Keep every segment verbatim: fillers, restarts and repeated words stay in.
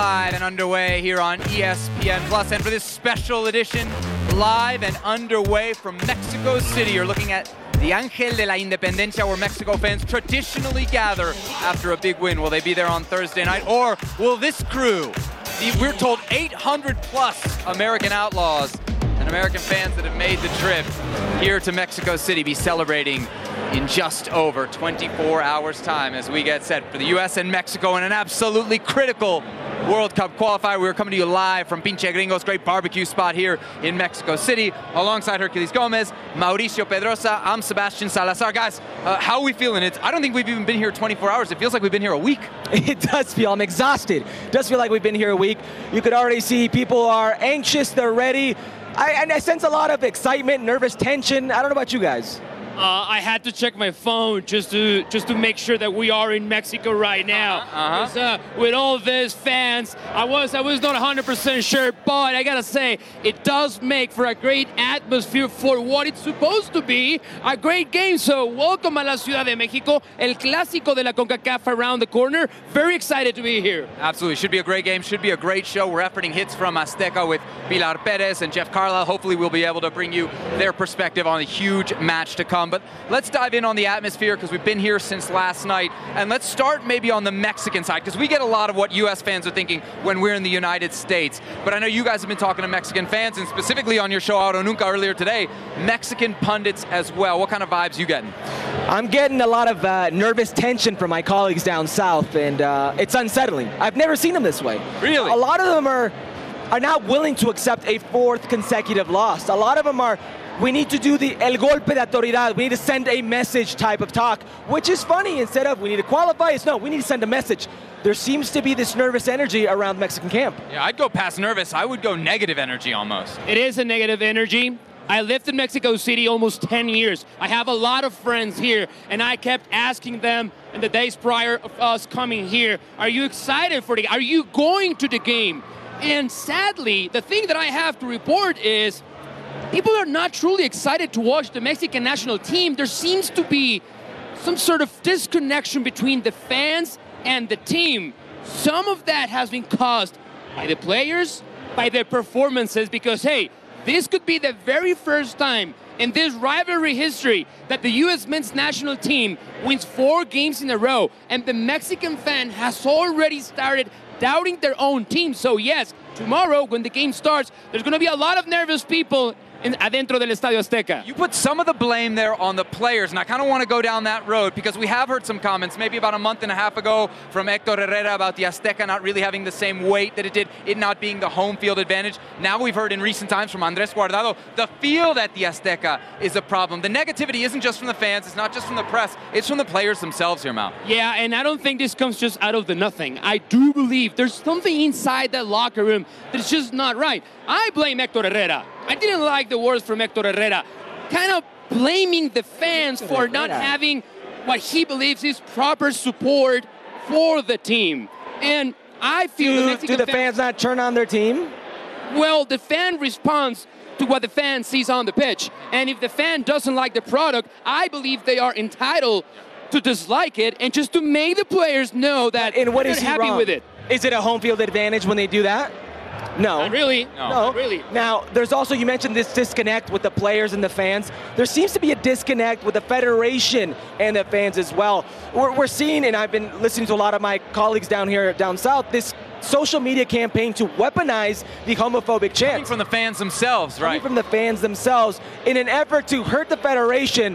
live and underway here on E S P N Plus. And for this special edition, live and underway from Mexico City, you're looking at the Ángel de la Independencia, where Mexico fans traditionally gather after a big win. Will they be there on Thursday night? Or will this crew, the, we're told eight hundred plus American outlaws and American fans that have made the trip here to Mexico City, be celebrating in just over twenty-four hours time as we get set for the U S and Mexico in an absolutely critical World Cup qualifier. We're coming to you live from Pinche Gringos, great barbecue spot here in Mexico City, alongside Herculez Gomez, Mauricio Pedrosa. I'm Sebastian Salazar. Guys, uh, how are we feeling? It's, I don't think we've even been here twenty-four hours. It feels like we've been here a week. It does feel, I'm exhausted. It does feel like we've been here a week. You could already see people are anxious, they're ready. I, and I sense a lot of excitement, nervous tension. I don't know about you guys. Uh, I had to check my phone just to just to make sure that we are in Mexico right now. Uh-huh. 'Cause, uh, with all these fans, I was I was not one hundred percent sure, but I gotta say, it does make for a great atmosphere for what it's supposed to be, a great game. So welcome a la Ciudad de Mexico, el clásico de la CONCACAF around the corner. Very excited to be here. Absolutely, should be a great game, should be a great show. We're efforting hits from Azteca with Pilar Perez and Jeff Carlisle. Hopefully we'll be able to bring you their perspective on a huge match to come. But let's dive in on the atmosphere, because we've been here since last night. And let's start maybe on the Mexican side, because we get a lot of what U S fans are thinking when we're in the United States. But I know you guys have been talking to Mexican fans, and specifically on your show Auto Nunca earlier today, Mexican pundits as well. What kind of vibes you getting? I'm getting a lot of uh, nervous tension from my colleagues down south, and uh, it's unsettling. I've never seen them this way. Really? A lot of them are, are not willing to accept a fourth consecutive loss. A lot of them are, we need to do the el golpe de autoridad. We need to send a message type of talk, which is funny. Instead of we need to qualify, it's no, we need to send a message. There seems to be this nervous energy around Mexican camp. Yeah, I'd go past nervous. I would go negative energy almost. It is a negative energy. I lived in Mexico City almost ten years. I have a lot of friends here, and I kept asking them in the days prior of us coming here, are you excited for the game? Are you going to the game? And sadly, the thing that I have to report is people are not truly excited to watch the Mexican national team. There seems to be some sort of disconnection between the fans and the team. Some of that has been caused by the players, by their performances, because, hey, this could be the very first time in this rivalry history that the U S men's national team wins four games in a row, and the Mexican fan has already started doubting their own team. So yes, tomorrow when the game starts, there's going to be a lot of nervous people in, adentro del Estadio Azteca. You put some of the blame there on the players, and I kind of want to go down that road, because we have heard some comments maybe about a month and a half ago from Hector Herrera about the Azteca not really having the same weight that it did, it not being the home field advantage. Now we've heard in recent times from Andres Guardado, the field at the Azteca is a problem. The negativity isn't just from the fans, it's not just from the press, it's from the players themselves here, Mal. Yeah, and I don't think this comes just out of the nothing. I do believe there's something inside that locker room that's just not right. I blame Hector Herrera. I didn't like the words from Hector Herrera, kind of blaming the fans for not having what he believes is proper support for the team. And I feel Do, the Mexican do the fans, fans not turn on their team? well, the fan responds to what the fan sees on the pitch. And if the fan doesn't like the product, I believe they are entitled to dislike it and just to make the players know that And what they're is he happy wrong? with it. Is it a home field advantage when they do that? No. Not really. No. No, Not really. Now, there's also, you mentioned this disconnect with the players and the fans. There seems to be a disconnect with the federation and the fans as well. We're, we're seeing, and I've been listening to a lot of my colleagues down here, down south, this social media campaign to weaponize the homophobic chants. Coming from the fans themselves, right? Coming from the fans themselves in an effort to hurt the federation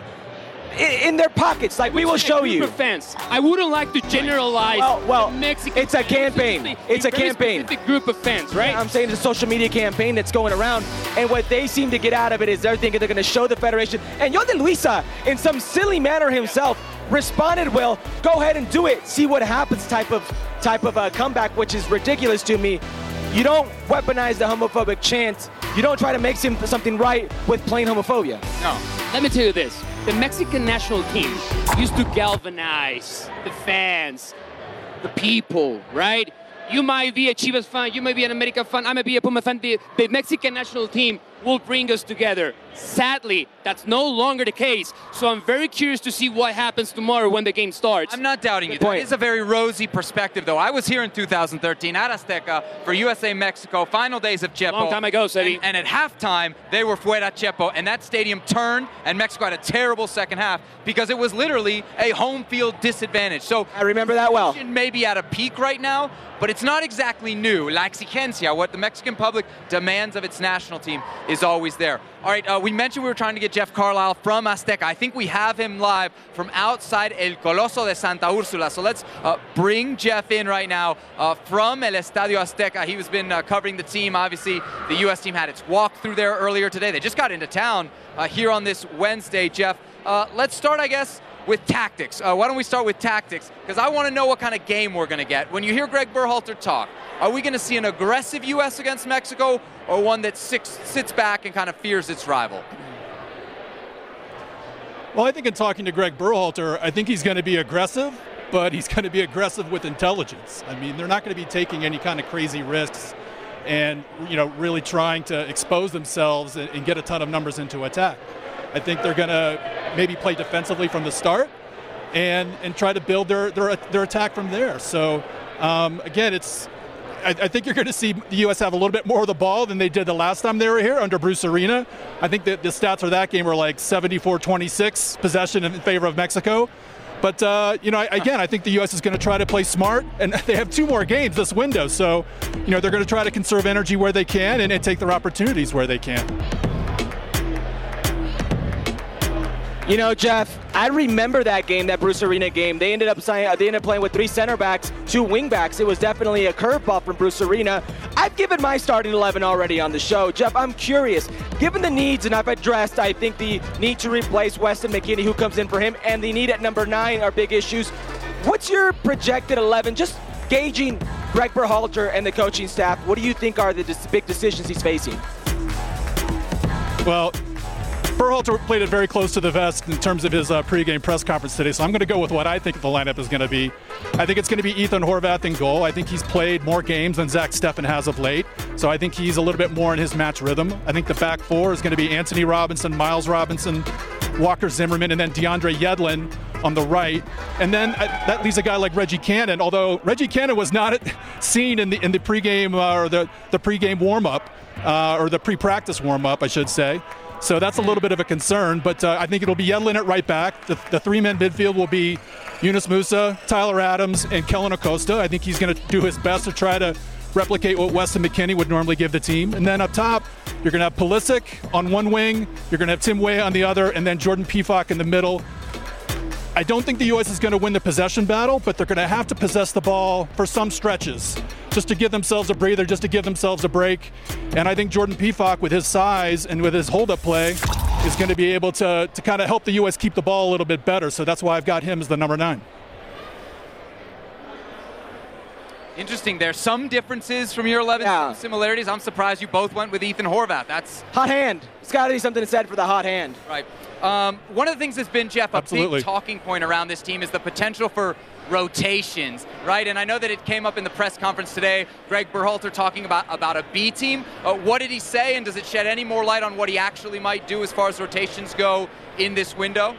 in, in their pockets. Like, we will show group you. Of fans. I wouldn't like to generalize Well, well, the Mexican it's a campaign. fans. It's a very campaign. Specific group of fans, right? I'm saying it's a social media campaign that's going around, and what they seem to get out of it is they're thinking they're going to show the federation. And Yon de Luisa, in some silly manner himself, responded, well, go ahead and do it, see what happens type of type of a comeback, which is ridiculous to me. You don't weaponize the homophobic chant. You don't try to make some, something right with plain homophobia. No. Let me tell you this. The Mexican national team used to galvanize the fans, the people, right? You might be a Chivas fan, you might be an America fan, I might be a Puma fan. The, the Mexican national team will bring us together. Sadly, that's no longer the case. So I'm very curious to see what happens tomorrow when the game starts. I'm not doubting you. Good point. That is a very rosy perspective, though. I was here in two thousand thirteen at Azteca for U S A Mexico, final days of Chepo. Long time ago, Seti. And, and at halftime, they were fuera Chepo, and that stadium turned, and Mexico had a terrible second half because it was literally a home field disadvantage. So I remember that well. maybe at a peak right now, but it's not exactly new. La exigencia, what the Mexican public demands of its national team, is always there. All right, uh, we mentioned we were trying to get Jeff Carlisle from Azteca. I think we have him live from outside El Coloso de Santa Úrsula. So let's uh, bring Jeff in right now uh, from El Estadio Azteca. He has been uh, covering the team. Obviously, the U S team had its walk through there earlier today. They just got into town uh, here on this Wednesday, Jeff. Uh, let's start, I guess, with tactics. Uh, why don't we start with tactics? Because I want to know what kind of game we're going to get. When you hear Greg Berhalter talk, are we going to see an aggressive U S against Mexico or one that six, sits back and kind of fears its rival? Well, I think in talking to Greg Berhalter, I think he's going to be aggressive, but he's going to be aggressive with intelligence. I mean, they're not going to be taking any kind of crazy risks and, you know, really trying to expose themselves and, and get a ton of numbers into attack. I think they're going to maybe play defensively from the start and and try to build their their, their attack from there. So, um, again, it's I, I think you're going to see the U S have a little bit more of the ball than they did the last time they were here under Bruce Arena. I think that the stats for that game were like seventy-four twenty-six possession in favor of Mexico. But, uh, you know, again, I think the U S is going to try to play smart, and they have two more games this window. So, you know, they're going to try to conserve energy where they can and, and take their opportunities where they can. You know, Jeff, I remember that game, that Bruce Arena game. They ended up signing, they ended up playing with three center backs, two wing backs. It was definitely a curveball from Bruce Arena. I've given my starting eleven already on the show. Jeff, I'm curious, given the needs, and I've addressed, I think the need to replace Weston McKennie, who comes in for him, and the need at number nine are big issues. What's your projected eleven? Just gauging Greg Berhalter and the coaching staff, what do you think are the big decisions he's facing? Well, Berhalter played it very close to the vest in terms of his uh, pregame press conference today, so I'm going to go with what I think the lineup is going to be. I think it's going to be Ethan Horvath in goal. I think he's played more games than Zach Steffen has of late, so I think he's a little bit more in his match rhythm. I think the back four is going to be Anthony Robinson, Miles Robinson, Walker Zimmerman, and then DeAndre Yedlin on the right. And then uh, that leaves a guy like Reggie Cannon, although Reggie Cannon was not seen in the in the pregame uh, or the, the pregame warm-up, uh, or the pre-practice warm-up, I should say. So that's a little bit of a concern, but uh, I think it'll be Yedlin at right back. The, the three-man midfield will be Yunus Musa, Tyler Adams, and Kellen Acosta. I think he's going to do his best to try to replicate what Weston McKennie would normally give the team. And then up top, you're going to have Pulisic on one wing, you're going to have Tim Weah on the other, and then Jordan Pefok in the middle. I don't think the U S is going to win the possession battle, but they're going to have to possess the ball for some stretches just to give themselves a breather, just to give themselves a break. And I think Jordan Pefok, with his size and with his hold-up play, is going to be able to, to kind of help the U S keep the ball a little bit better. So that's why I've got him as the number nine. Interesting. There's some differences from your eleven, Yeah. some similarities. I'm surprised you both went with Ethan Horvath. That's Hot hand. It's got to be something said for the hot hand. right. Um, one of the things that's been, Jeff, a Absolutely. big talking point around this team is the potential for rotations, right? And I know that it came up in the press conference today, Greg Berhalter talking about, about a B team. Uh, what did he say, and does it shed any more light on what he actually might do as far as rotations go in this window?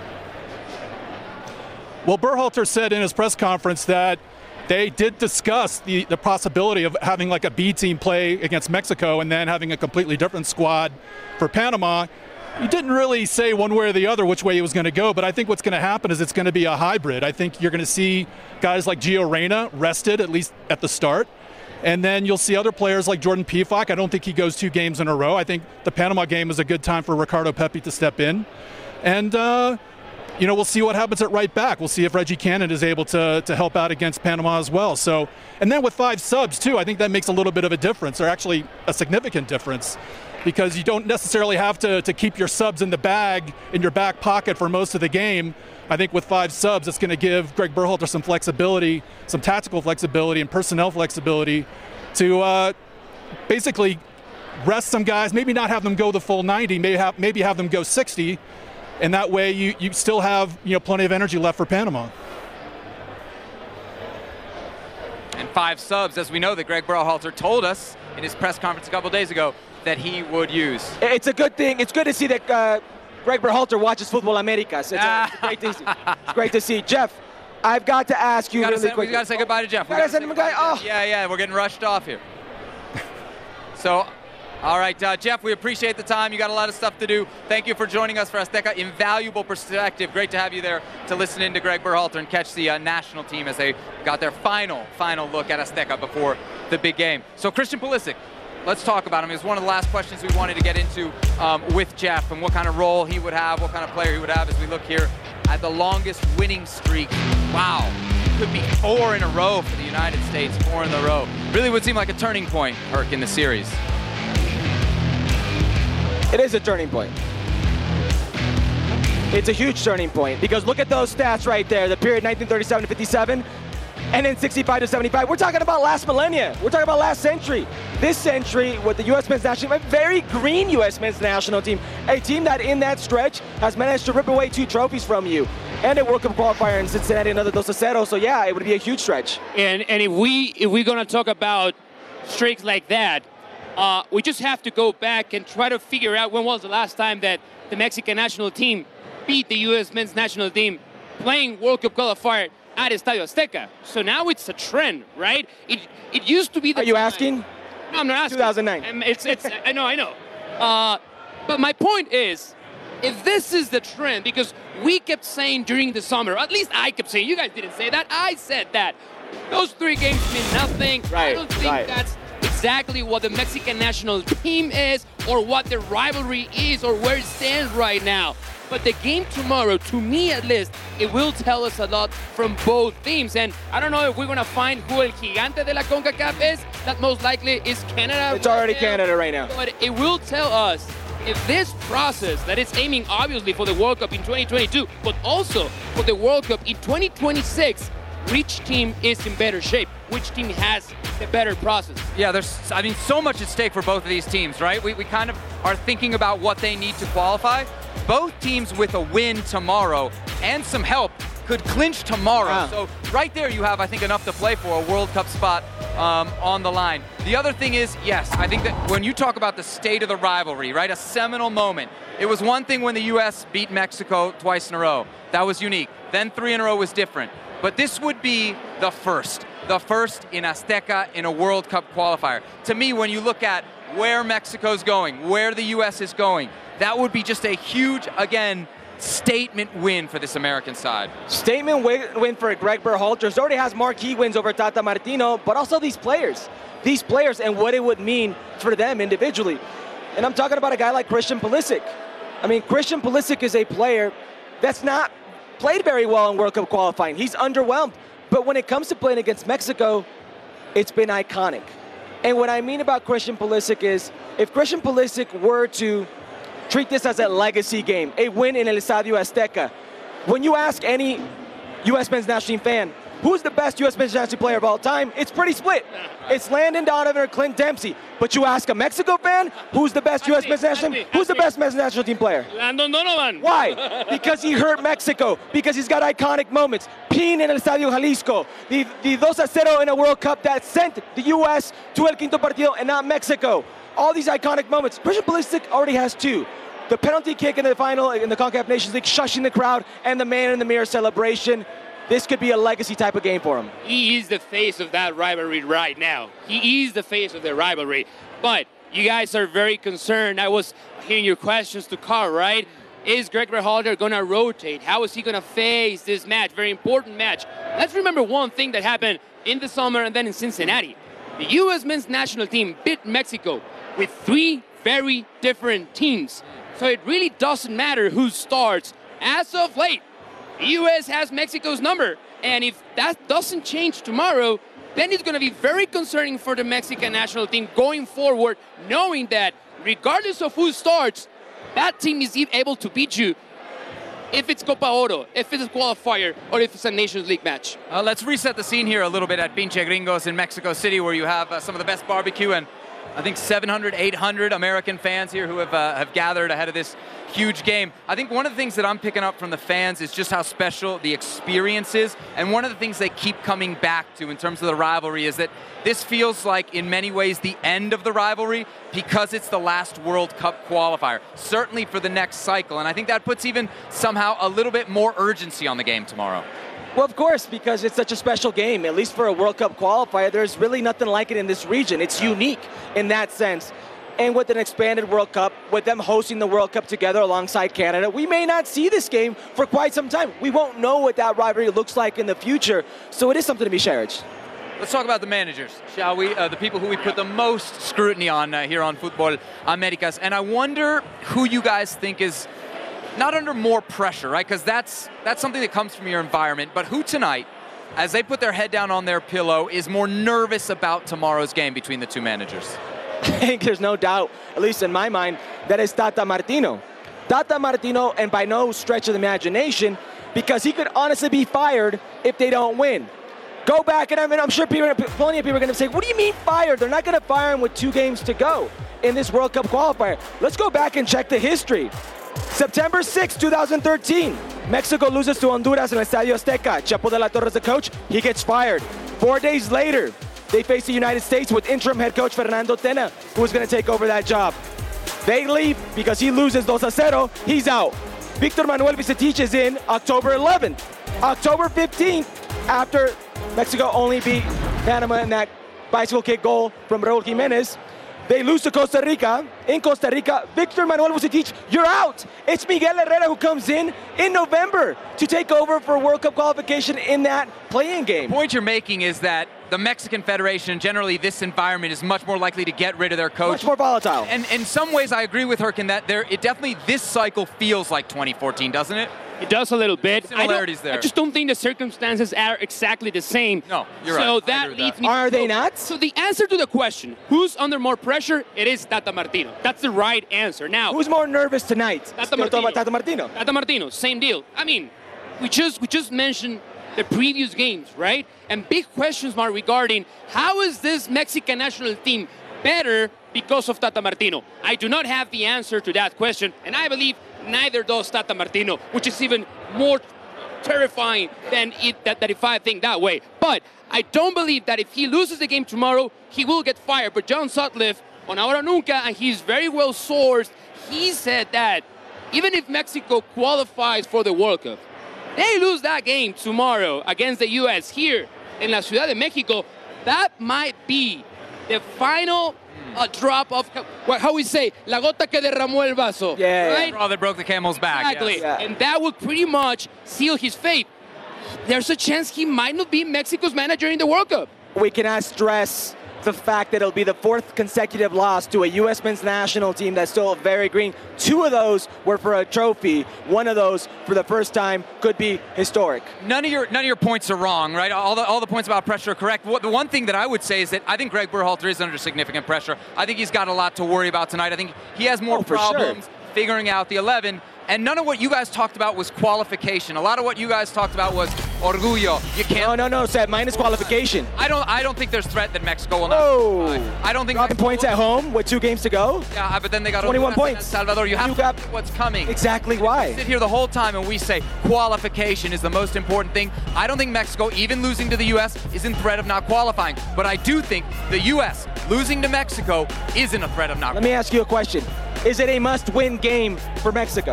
Well, Berhalter said in his press conference that they did discuss the, the possibility of having like a B team play against Mexico and then having a completely different squad for Panama. He didn't really say one way or the other which way he was going to go, but I think what's going to happen is it's going to be a hybrid. I think you're going to see guys like Gio Reyna rested, at least at the start. And then you'll see other players like Jordan Pefok. I don't think he goes two games in a row. I think the Panama game is a good time for Ricardo Pepi to step in. And, uh, you know, we'll see what happens at right back. We'll see if Reggie Cannon is able to, to help out against Panama as well. So, and then with five subs, too, I think that makes a little bit of a difference, or actually a significant difference, because you don't necessarily have to, to keep your subs in the bag, in your back pocket for most of the game. I think with five subs, it's going to give Greg Berhalter some flexibility, some tactical flexibility and personnel flexibility to uh, basically rest some guys, maybe not have them go the full ninety, maybe have, maybe have them go sixty, and that way you, you still have, you know, plenty of energy left for Panama. And five subs, as we know that Greg Berhalter told us in his press conference a couple days ago that he would use. It's a good thing. It's good to see that uh, Greg Berhalter watches Football Americas. It's, uh, it's, great to see. It's great to see. Jeff, I've got to ask you really say, quick. We got to say goodbye to Jeff. We got to send him a guy. Oh. Yeah, yeah, we're getting rushed off here. So, all right, uh, Jeff, we appreciate the time. You got a lot of stuff to do. Thank you for joining us for Azteca. Invaluable perspective. Great to have you there to listen in to Greg Berhalter and catch the uh, national team as they got their final, final look at Azteca before the big game. So, Christian Pulisic, let's talk about him. It was one of the last questions we wanted to get into um, with Jeff and what kind of role he would have, what kind of player he would have as we look here at the longest winning streak. Wow. Could be four in a row for the United States, four in a row. Really would seem like a turning point, Herc, in the series. It is a turning point. It's a huge turning point because look at those stats right there. The period nineteen thirty-seven to fifty-seven, and then sixty-five to seventy-five. We're talking about last millennia. We're talking about last century. This century with the U S men's national team, a very green U S men's national team, a team that in that stretch has managed to rip away two trophies from you. And a World Cup qualifier in Cincinnati, another dos a cero. So yeah, it would be a huge stretch. And and if we if we're gonna talk about streaks like that, uh, we just have to go back and try to figure out when was the last time that the Mexican national team beat the U S men's national team playing World Cup qualifier at Estadio Azteca. So now it's a trend, right? It it used to be the. Are you time. asking? No, I'm not asking. two thousand nine. Um, It's it's. I know, I know. Uh, but my point is, if this is the trend, because we kept saying during the summer, or at least I kept saying, you guys didn't say that, I said that. Those three games mean nothing. Right, I don't think right. that's exactly what the Mexican national team is, or what the rivalry is, or where it stands right now. But the game tomorrow, to me at least, it will tell us a lot from both teams. And I don't know if we're going to find who el gigante de la CONCACAF is. That most likely is Canada. It's already now. Canada right now. But it will tell us if this process that is aiming obviously for the World Cup in twenty twenty-two, but also for the World Cup in twenty twenty-six, which team is in better shape? Which team has the better process? Yeah, there's, I mean, so much at stake for both of these teams, right? We, we kind of are thinking about what they need to qualify. Both teams with a win tomorrow and some help could clinch tomorrow. Wow. So right there you have, I think, enough to play for a World Cup spot um, on the line. The other thing is, yes, I think that when you talk about the state of the rivalry, right, a seminal moment, it was one thing when the U S beat Mexico twice in a row. That was unique. Then three in a row was different. But this would be the first. The first in Azteca in a World Cup qualifier. To me, when you look at where Mexico's going, where the U S is going, that would be just a huge, again, statement win for this American side. Statement win, win for Greg Berhalter. He already has marquee wins over Tata Martino, but also these players. These players and what it would mean for them individually. And I'm talking about a guy like Christian Pulisic. I mean, Christian Pulisic is a player that's not played very well in World Cup qualifying. He's underwhelmed. But when it comes to playing against Mexico, it's been iconic. And what I mean about Christian Pulisic is, if Christian Pulisic were to treat this as a legacy game, a win in El Estadio Azteca, when you ask any U S men's national team fan, who's the best U S men's national team player of all time? It's pretty split. It's Landon Donovan or Clint Dempsey. But you ask a Mexico fan, who's the best U S men's national team? Who's the best men's national team player? Landon Donovan. Why? Because he hurt Mexico. Because he's got iconic moments. Peeing in El Estadio Jalisco. The, the dos a cero in a World Cup that sent the U S to El Quinto Partido and not Mexico. All these iconic moments. Christian Pulisic already has two. The penalty kick in the final in the CONCACAF Nations League, shushing the crowd, and the man in the mirror celebration. This could be a legacy type of game for him. He is the face of that rivalry right now. He is the face of the rivalry. But you guys are very concerned. I was hearing your questions to Carl, right? Is Greg Berhalter going to rotate? How is he going to face this match? Very important match. Let's remember one thing that happened in the summer and then in Cincinnati. The U S men's national team beat Mexico with three very different teams. So it really doesn't matter who starts. As of late, the U S has Mexico's number. And if that doesn't change tomorrow, then it's going to be very concerning for the Mexican national team going forward, knowing that regardless of who starts, that team is able to beat you if it's Copa Oro, if it's a qualifier, or if it's a Nations League match. Uh, let's reset the scene here a little bit at Pinche Gringos in Mexico City, where you have uh, some of the best barbecue and I think seven hundred, eight hundred American fans here who have, uh, have gathered ahead of this huge game. I think one of the things that I'm picking up from the fans is just how special the experience is, and one of the things they keep coming back to in terms of the rivalry is that this feels like, in many ways, the end of the rivalry because it's the last World Cup qualifier, certainly for the next cycle, and I think that puts even somehow a little bit more urgency on the game tomorrow. Well, of course, because it's such a special game, at least for a World Cup qualifier, there's really nothing like it in this region. It's unique in that sense. And with an expanded World Cup, with them hosting the World Cup together alongside Canada, we may not see this game for quite some time. We won't know what that rivalry looks like in the future, so it is something to be cherished. Let's talk about the managers, shall we? Uh, the people who we put the most scrutiny on uh, here on Futbol Americas. And I wonder who you guys think is not under more pressure, right? Because that's, that's something that comes from your environment. But who tonight, as they put their head down on their pillow, is more nervous about tomorrow's game between the two managers? I think there's no doubt, at least in my mind, that is Tata Martino. Tata Martino, and by no stretch of the imagination, because he could honestly be fired if they don't win. Go back, and I mean, I'm sure people, plenty of people are going to say, what do you mean fired? They're not going to fire him with two games to go in this World Cup qualifier. Let's go back and check the history. September sixth, two thousand thirteen, Mexico loses to Honduras in Estadio Azteca. Chepo de la Torre is the coach. He gets fired. Four days later, they face the United States with interim head coach Fernando Tena, who is going to take over that job. They leave because he loses two a zero. He's out. Victor Manuel Vucetich is in October eleventh. October fifteenth, after Mexico only beat Panama in that bicycle kick goal from Raul Jimenez, they lose to Costa Rica. In Costa Rica, Victor Manuel Vucetich, you're out. It's Miguel Herrera who comes in in November to take over for World Cup qualification in that playing game. The point you're making is that the Mexican Federation, generally this environment, is much more likely to get rid of their coach. Much more volatile. And in some ways, I agree with Herc in that there, it definitely, this cycle feels like twenty fourteen, doesn't it? It does a little bit. Similarities I there. I just don't think the circumstances are exactly the same. No, you're so right. So that that. leads me. Are to, they not? So the answer to the question, who's under more pressure? It is Tata Martino. That's the right answer. Now, Who's more nervous tonight? Tata Martino. Tata Martino. Tata Martino, same deal. I mean, we just we just mentioned the previous games, right? And big questions mark regarding how is this Mexican national team better because of Tata Martino? I do not have the answer to that question, and I believe neither does Tata Martino, which is even more terrifying than it, that, that if I think that way. But I don't believe that if he loses the game tomorrow, he will get fired. But John Sutcliffe on Ahora Nunca, and he's very well sourced, he said that even if Mexico qualifies for the World Cup, they lose that game tomorrow against the U S here in La Ciudad de Mexico, that might be the final uh, drop of, what, how we say, la gota que derramó el vaso. Yeah. Right? Straw that broke the camel's back. Exactly. Yes. Yeah. And that would pretty much seal his fate. There's a chance he might not be Mexico's manager in the World Cup. We cannot stress the fact that it'll be the fourth consecutive loss to a U S men's national team that's still very green. Two of those were for a trophy. One of those, for the first time, could be historic. None of your none of your points are wrong, right? All the all the points about pressure are correct. What, the one thing that I would say is that I think Greg Berhalter is under significant pressure. I think he's got a lot to worry about tonight. I think he has more Oh, for problems sure. figuring out the eleven. And none of what you guys talked about was qualification. A lot of what you guys talked about was orgullo. You can't. No, no, no, Seth, minus qualification. I don't. I don't think there's threat that Mexico will not. Oh, qualify. I don't think. dropping Mexico points will- at home with two games to go. Yeah, but then they got twenty-one Honduras and points. Salvador. You have You to got- look at what's coming. Exactly We why. sit here the whole time and we say qualification is the most important thing. I don't think Mexico, even losing to the U S, is in threat of not qualifying. But I do think the U S losing to Mexico isn't a threat of not. Let me ask you a question. Is it a must-win game for Mexico?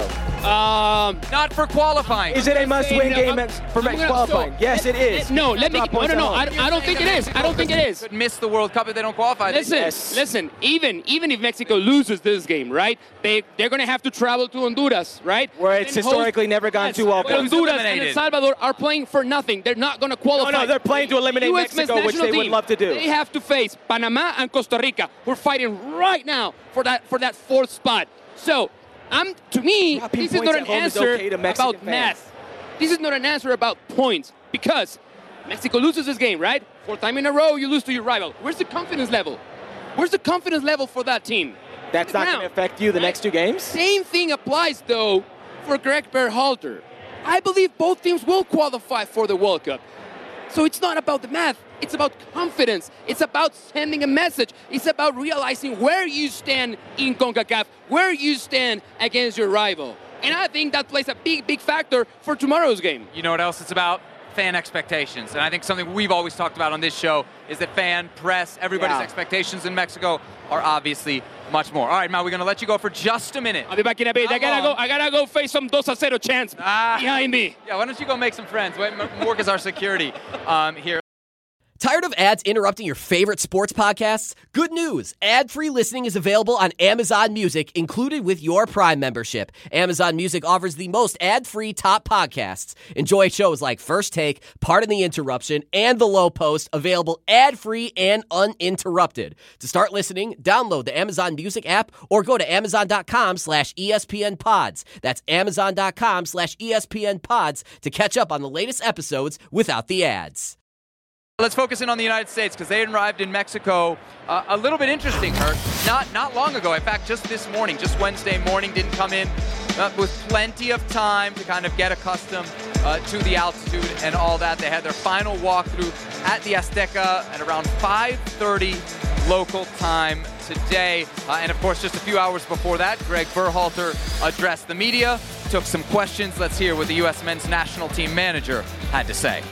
Um, Not for qualifying. Is it a must-win no, game I'm- for I'm Mexico gonna- qualifying? so, Yes, it is. No, let me. Drop No, points no, no. at I, home. I don't think it is. I don't think it is. Could miss the World Cup if they don't qualify. Listen, Yes. listen. Even even if Mexico loses this game, right? They they're gonna have to travel to Honduras, right? Where it's And host- historically never gone Yes, too well but for them. Honduras and El Eliminated. Salvador are playing for nothing. They're not gonna qualify. No, no, they're playing to eliminate U S men's Mexico, which national they would team, love to do. They have to face Panama and Costa Rica. We're fighting right now for that for that fourth spot. So, I'm to me, Dropping this is points not at an home is answer okay to Mexican about fans. math. This is not an answer about points because Mexico loses this game, right? Fourth time in a row, you lose to your rival. Where's the confidence level? Where's the confidence level for that team? That's not Now, going to affect you the right? next two games? Same thing applies, though, for Greg Berhalter. I believe both teams will qualify for the World Cup. So it's not about the math. It's about confidence. It's about sending a message. It's about realizing where you stand in CONCACAF, where you stand against your rival. And I think that plays a big, big factor for tomorrow's game. You know what else it's about? Fan expectations. And I think something we've always talked about on this show is that fan, press, everybody's Yeah. expectations in Mexico are obviously much more. All right, Mal, we're going to let you go for just a minute. I'll be back in a bit. How I gotta long? go. I gotta go face some dos a cero chance Ah. behind me. Yeah, why don't you go make some friends? Wait, Mork is our security um, here. Tired of ads interrupting your favorite sports podcasts? Good news! Ad-free listening is available on Amazon Music, included with your Prime membership. Amazon Music offers the most ad-free top podcasts. Enjoy shows like First Take, Pardon the Interruption, and The Low Post, available ad-free and uninterrupted. To start listening, download the Amazon Music app or go to amazon.com slash ESPN pods. That's amazon.com slash ESPN pods to catch up on the latest episodes without the ads. Let's focus in on the United States because they arrived in Mexico uh, a little bit interesting, Hurt. Not not long ago. In fact, just this morning, just Wednesday morning, didn't come in uh, with plenty of time to kind of get accustomed uh, to the altitude and all that. They had their final walkthrough at the Azteca at around five thirty local time today. Uh, and of course, just a few hours before that, Greg Berhalter addressed the media, took some questions. Let's hear what the U S men's national team manager had to say.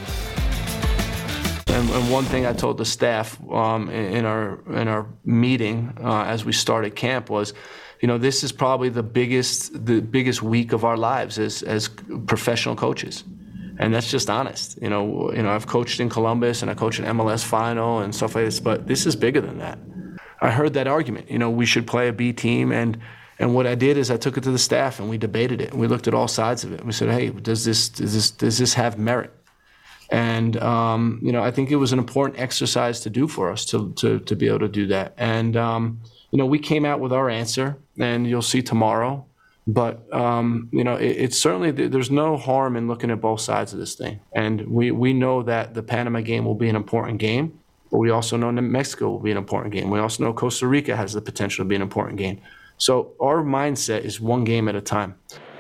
And, and one thing I told the staff um, in, in our in our meeting uh, as we started camp was, you know, this is probably the biggest the biggest week of our lives as as professional coaches, and that's just honest. You know, you know, I've coached in Columbus and I coached an M L S final and stuff like this, but this is bigger than that. I heard that argument. You know, we should play a B team, and and what I did is I took it to the staff and we debated it and we looked at all sides of it. We said, hey, does this does this does this have merit? And, um, you know, I think it was an important exercise to do for us to to, to be able to do that. And, um, you know, we came out with our answer, and you'll see tomorrow. But, um, you know, it, it's certainly, there's no harm in looking at both sides of this thing. And we, we know that the Panama game will be an important game, but we also know that Mexico will be an important game. We also know Costa Rica has the potential to be an important game. So our mindset is one game at a time.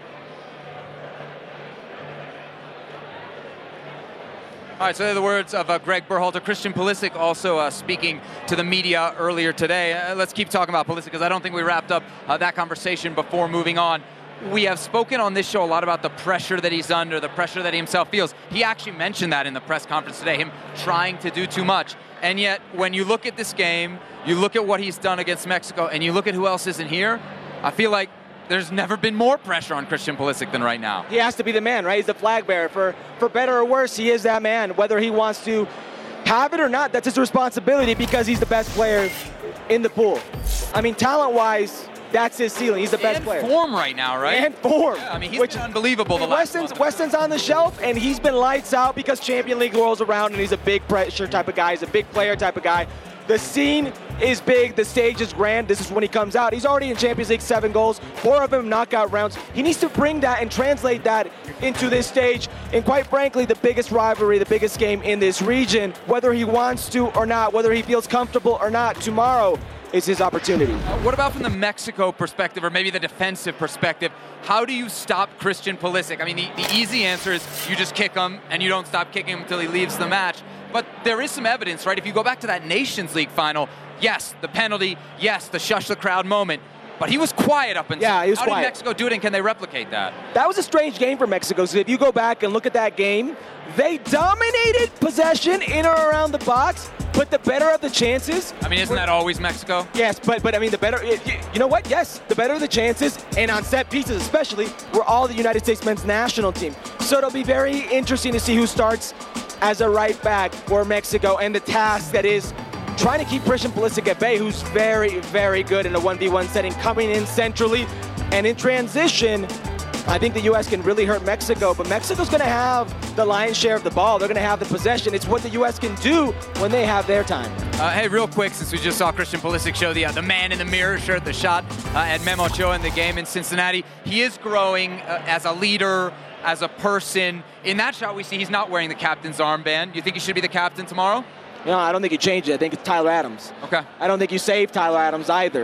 All right, so they're the words of uh, Greg Berhalter. Christian Pulisic also uh, speaking to the media earlier today. Uh, let's keep talking about Pulisic because I don't think we wrapped up uh, that conversation before moving on. We have spoken on this show a lot about the pressure that he's under, the pressure that he himself feels. He actually mentioned that in the press conference today, him trying to do too much. And yet, when you look at this game, you look at what he's done against Mexico, and you look at who else isn't here, I feel like there's never been more pressure on Christian Pulisic than right now. He has to be the man, right? He's the flag bearer. For, for better or worse, he is that man. Whether he wants to have it or not, that's his responsibility because he's the best player in the pool. I mean, talent-wise, that's his ceiling. He's the best and player. form right now, right? And form. Yeah, I mean, he's Which, been unbelievable the last Weston's, month. Weston's on the shelf, and he's been lights out because Champion League rolls around, and he's a big pressure type of guy. He's a big player type of guy. The scene is big. The stage is grand. This is when he comes out. He's already in Champions League, seven goals, four of them knockout rounds. He needs to bring that and translate that into this stage. And quite frankly, the biggest rivalry, the biggest game in this region, whether he wants to or not, whether he feels comfortable or not, tomorrow is his opportunity. Uh, what about from the Mexico perspective, or maybe the defensive perspective? How do you stop Christian Pulisic? I mean, the, the easy answer is you just kick him, and you don't stop kicking him until he leaves the match. But there is some evidence, right? If you go back to that Nations League final, yes, the penalty, yes, the shush the crowd moment, but he was quiet up until. Yeah, he was How quiet. did Mexico do it, and can they replicate that? That was a strange game for Mexico. So if you go back and look at that game, they dominated possession in or around the box, but the better of the chances. I mean, isn't that always Mexico? Yes, but but I mean, the better, you, you know what? Yes, the better the chances, and on set pieces especially, we're all the United States men's national team. So it'll be very interesting to see who starts as a right back for Mexico, and the task that is trying to keep Christian Pulisic at bay, who's very, very good in a one v one setting, coming in centrally, and in transition, I think the U S can really hurt Mexico, but Mexico's going to have the lion's share of the ball. They're going to have the possession. It's what the U S can do when they have their time. Uh, hey, real quick, since we just saw Christian Pulisic show the uh, the man in the mirror shirt, the shot uh, at Memo Ochoa in the game in Cincinnati, he is growing uh, as a leader, as a person. In that shot, we see he's not wearing the captain's armband. Do you think he should be the captain tomorrow? No, I don't think you change it. I think it's Tyler Adams. Okay. I don't think you save Tyler Adams either.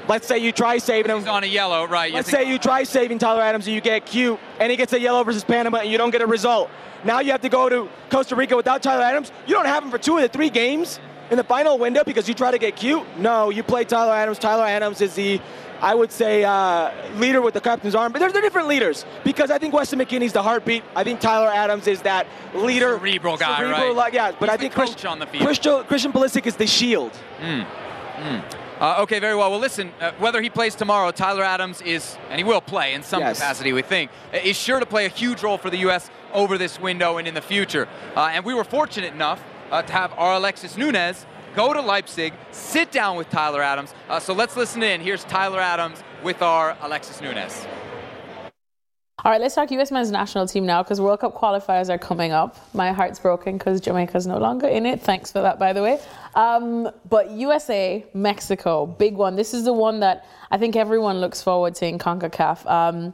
let's say you try saving him. He's on a yellow, right? Let's say you try saving Tyler Adams and you get cute, and he gets a yellow versus Panama and you don't get a result. Now you have to go to Costa Rica without Tyler Adams. You don't have him for two of the three games in the final window because you try to get cute. No, you play Tyler Adams. Tyler Adams is the, I would say, uh, leader with the captain's arm. But they're, they're different leaders because I think Weston McKennie's the heartbeat. I think Tyler Adams is that leader. Cerebral guy, cerebral, right? Like, yeah, but He's I think the coach Chris, on the field. Christian, Christian Pulisic is the shield. Mm. Mm. Uh, okay, very well. Well, listen, uh, whether he plays tomorrow, Tyler Adams is, and he will play in some Yes. capacity, we think, is sure to play a huge role for the U S over this window and in the future. Uh, and we were fortunate enough uh, to have our Alexis Nunez go to Leipzig, sit down with Tyler Adams. Uh, so let's listen in. Here's Tyler Adams with our Alexis Nunez. All right, let's talk U S men's national team now because World Cup qualifiers are coming up. My heart's broken because Jamaica's no longer in it. Thanks for that, by the way. Um, but U S A, Mexico, big one. This is the one that I think everyone looks forward to in CONCACAF. Um,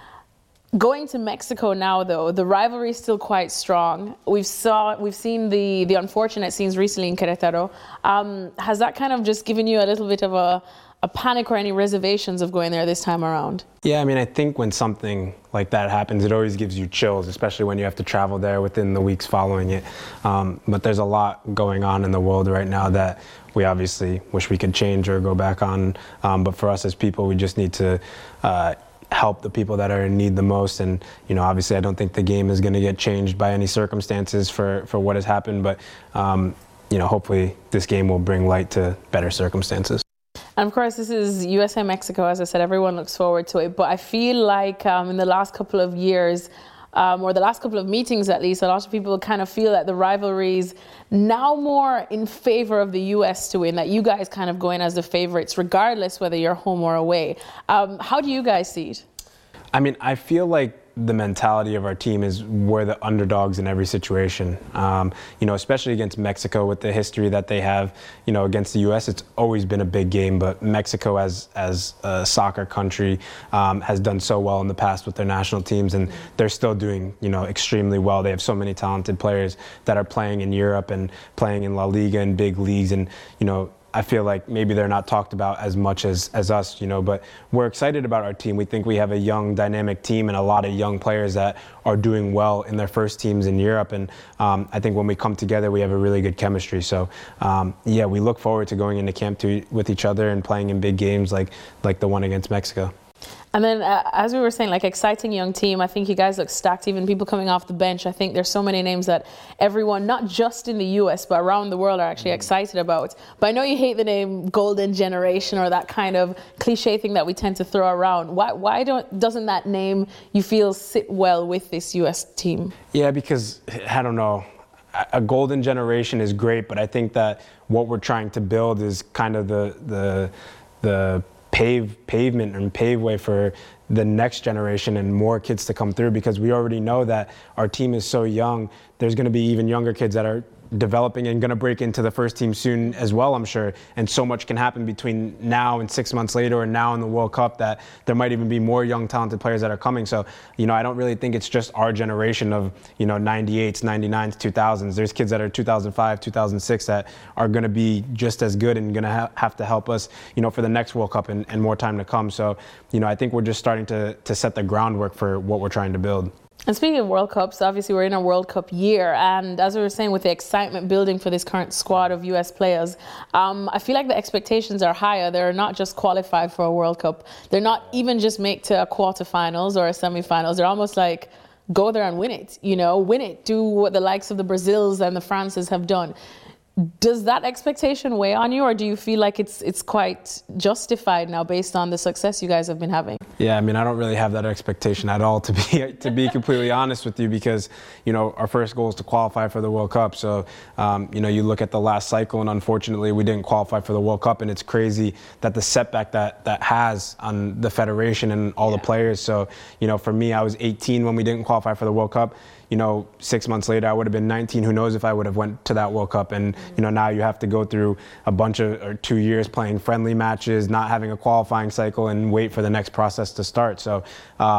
Going to Mexico now, though, the rivalry is still quite strong. We've saw, we've seen the the unfortunate scenes recently in Querétaro. Um, has that kind of just given you a little bit of a, a panic or any reservations of going there this time around? Yeah, I mean, I think when something like that happens, it always gives you chills, especially when you have to travel there within the weeks following it. Um, but there's a lot going on in the world right now that we obviously wish we could change or go back on. Um, but for us as people, we just need to uh, help the people that are in need the most. And, you know, obviously I don't think the game is going to get changed by any circumstances for, for what has happened. But, um, you know, hopefully this game will bring light to better circumstances. And of course, this is U S A Mexico. As I said, everyone looks forward to it. But I feel like um, in the last couple of years, um, or the last couple of meetings at least, a lot of people kind of feel that the rivalries now more in favor of the U S to win, that you guys kind of go in as the favorites, regardless whether you're home or away. Um, how do you guys see it? I mean, I feel like the mentality of our team is we're the underdogs in every situation. Um, you know, especially against Mexico with the history that they have, you know, against the U S, it's always been a big game, but Mexico as, as a soccer country um, has done so well in the past with their national teams, and they're still doing, you know, extremely well. They have so many talented players that are playing in Europe and playing in La Liga and big leagues, and, you know, I feel like maybe they're not talked about as much as, as us, you know, but we're excited about our team. We think we have a young, dynamic team and a lot of young players that are doing well in their first teams in Europe. And um, I think when we come together, we have a really good chemistry. So, um, yeah, we look forward to going into camp to, with each other and playing in big games like, like the one against Mexico. And then, uh, as we were saying, like, exciting young team. I think you guys look stacked, even people coming off the bench. I think there's so many names that everyone, not just in the U S, but around the world, are actually excited about. But I know you hate the name Golden Generation or that kind of cliche thing that we tend to throw around. Why, why don't, doesn't that name, you feel, sit well with this U S team? Yeah, because, I don't know, a golden generation is great, but I think that what we're trying to build is kind of the the the pave pavement and paveway for the next generation and more kids to come through, because we already know that our team is so young. There's going to be even younger kids that are developing and going to break into the first team soon as well, I'm sure. And so much can happen between now and six months later or now in the World Cup that there might even be more young, talented players that are coming. So, you know, I don't really think it's just our generation of, you know, ninety-eights, ninety-nines, two thousands. There's kids that are two thousand five, two thousand six that are going to be just as good and going to ha- have to help us, you know, for the next World Cup and, and more time to come. So, you know, I think we're just starting to, to set the groundwork for what we're trying to build. And speaking of World Cups, obviously we're in a World Cup year, and as we were saying, with the excitement building for this current squad of U S players, um, I feel like the expectations are higher. They're not just qualified for a World Cup. They're not even just make to a quarterfinals or a semifinals. They're almost like, go there and win it, you know, win it. Do what the likes of the Brazils and the Frances have done. Does that expectation weigh on you, or do you feel like it's it's quite justified now based on the success you guys have been having? Yeah, I mean, I don't really have that expectation at all, to be to be completely honest with you, because, you know, our first goal is to qualify for the World Cup. So, um, you know, you look at the last cycle, and unfortunately we didn't qualify for the World Cup, and it's crazy that the setback that that has on the federation and all yeah. the players. So, you know, for me, I was eighteen when we didn't qualify for the World Cup. You know, six months later, I would have been nineteen. Who knows if I would have went to that World Cup? And, you know, now you have to go through a bunch of, or two years playing friendly matches, not having a qualifying cycle, and wait for the next process to start. So, um,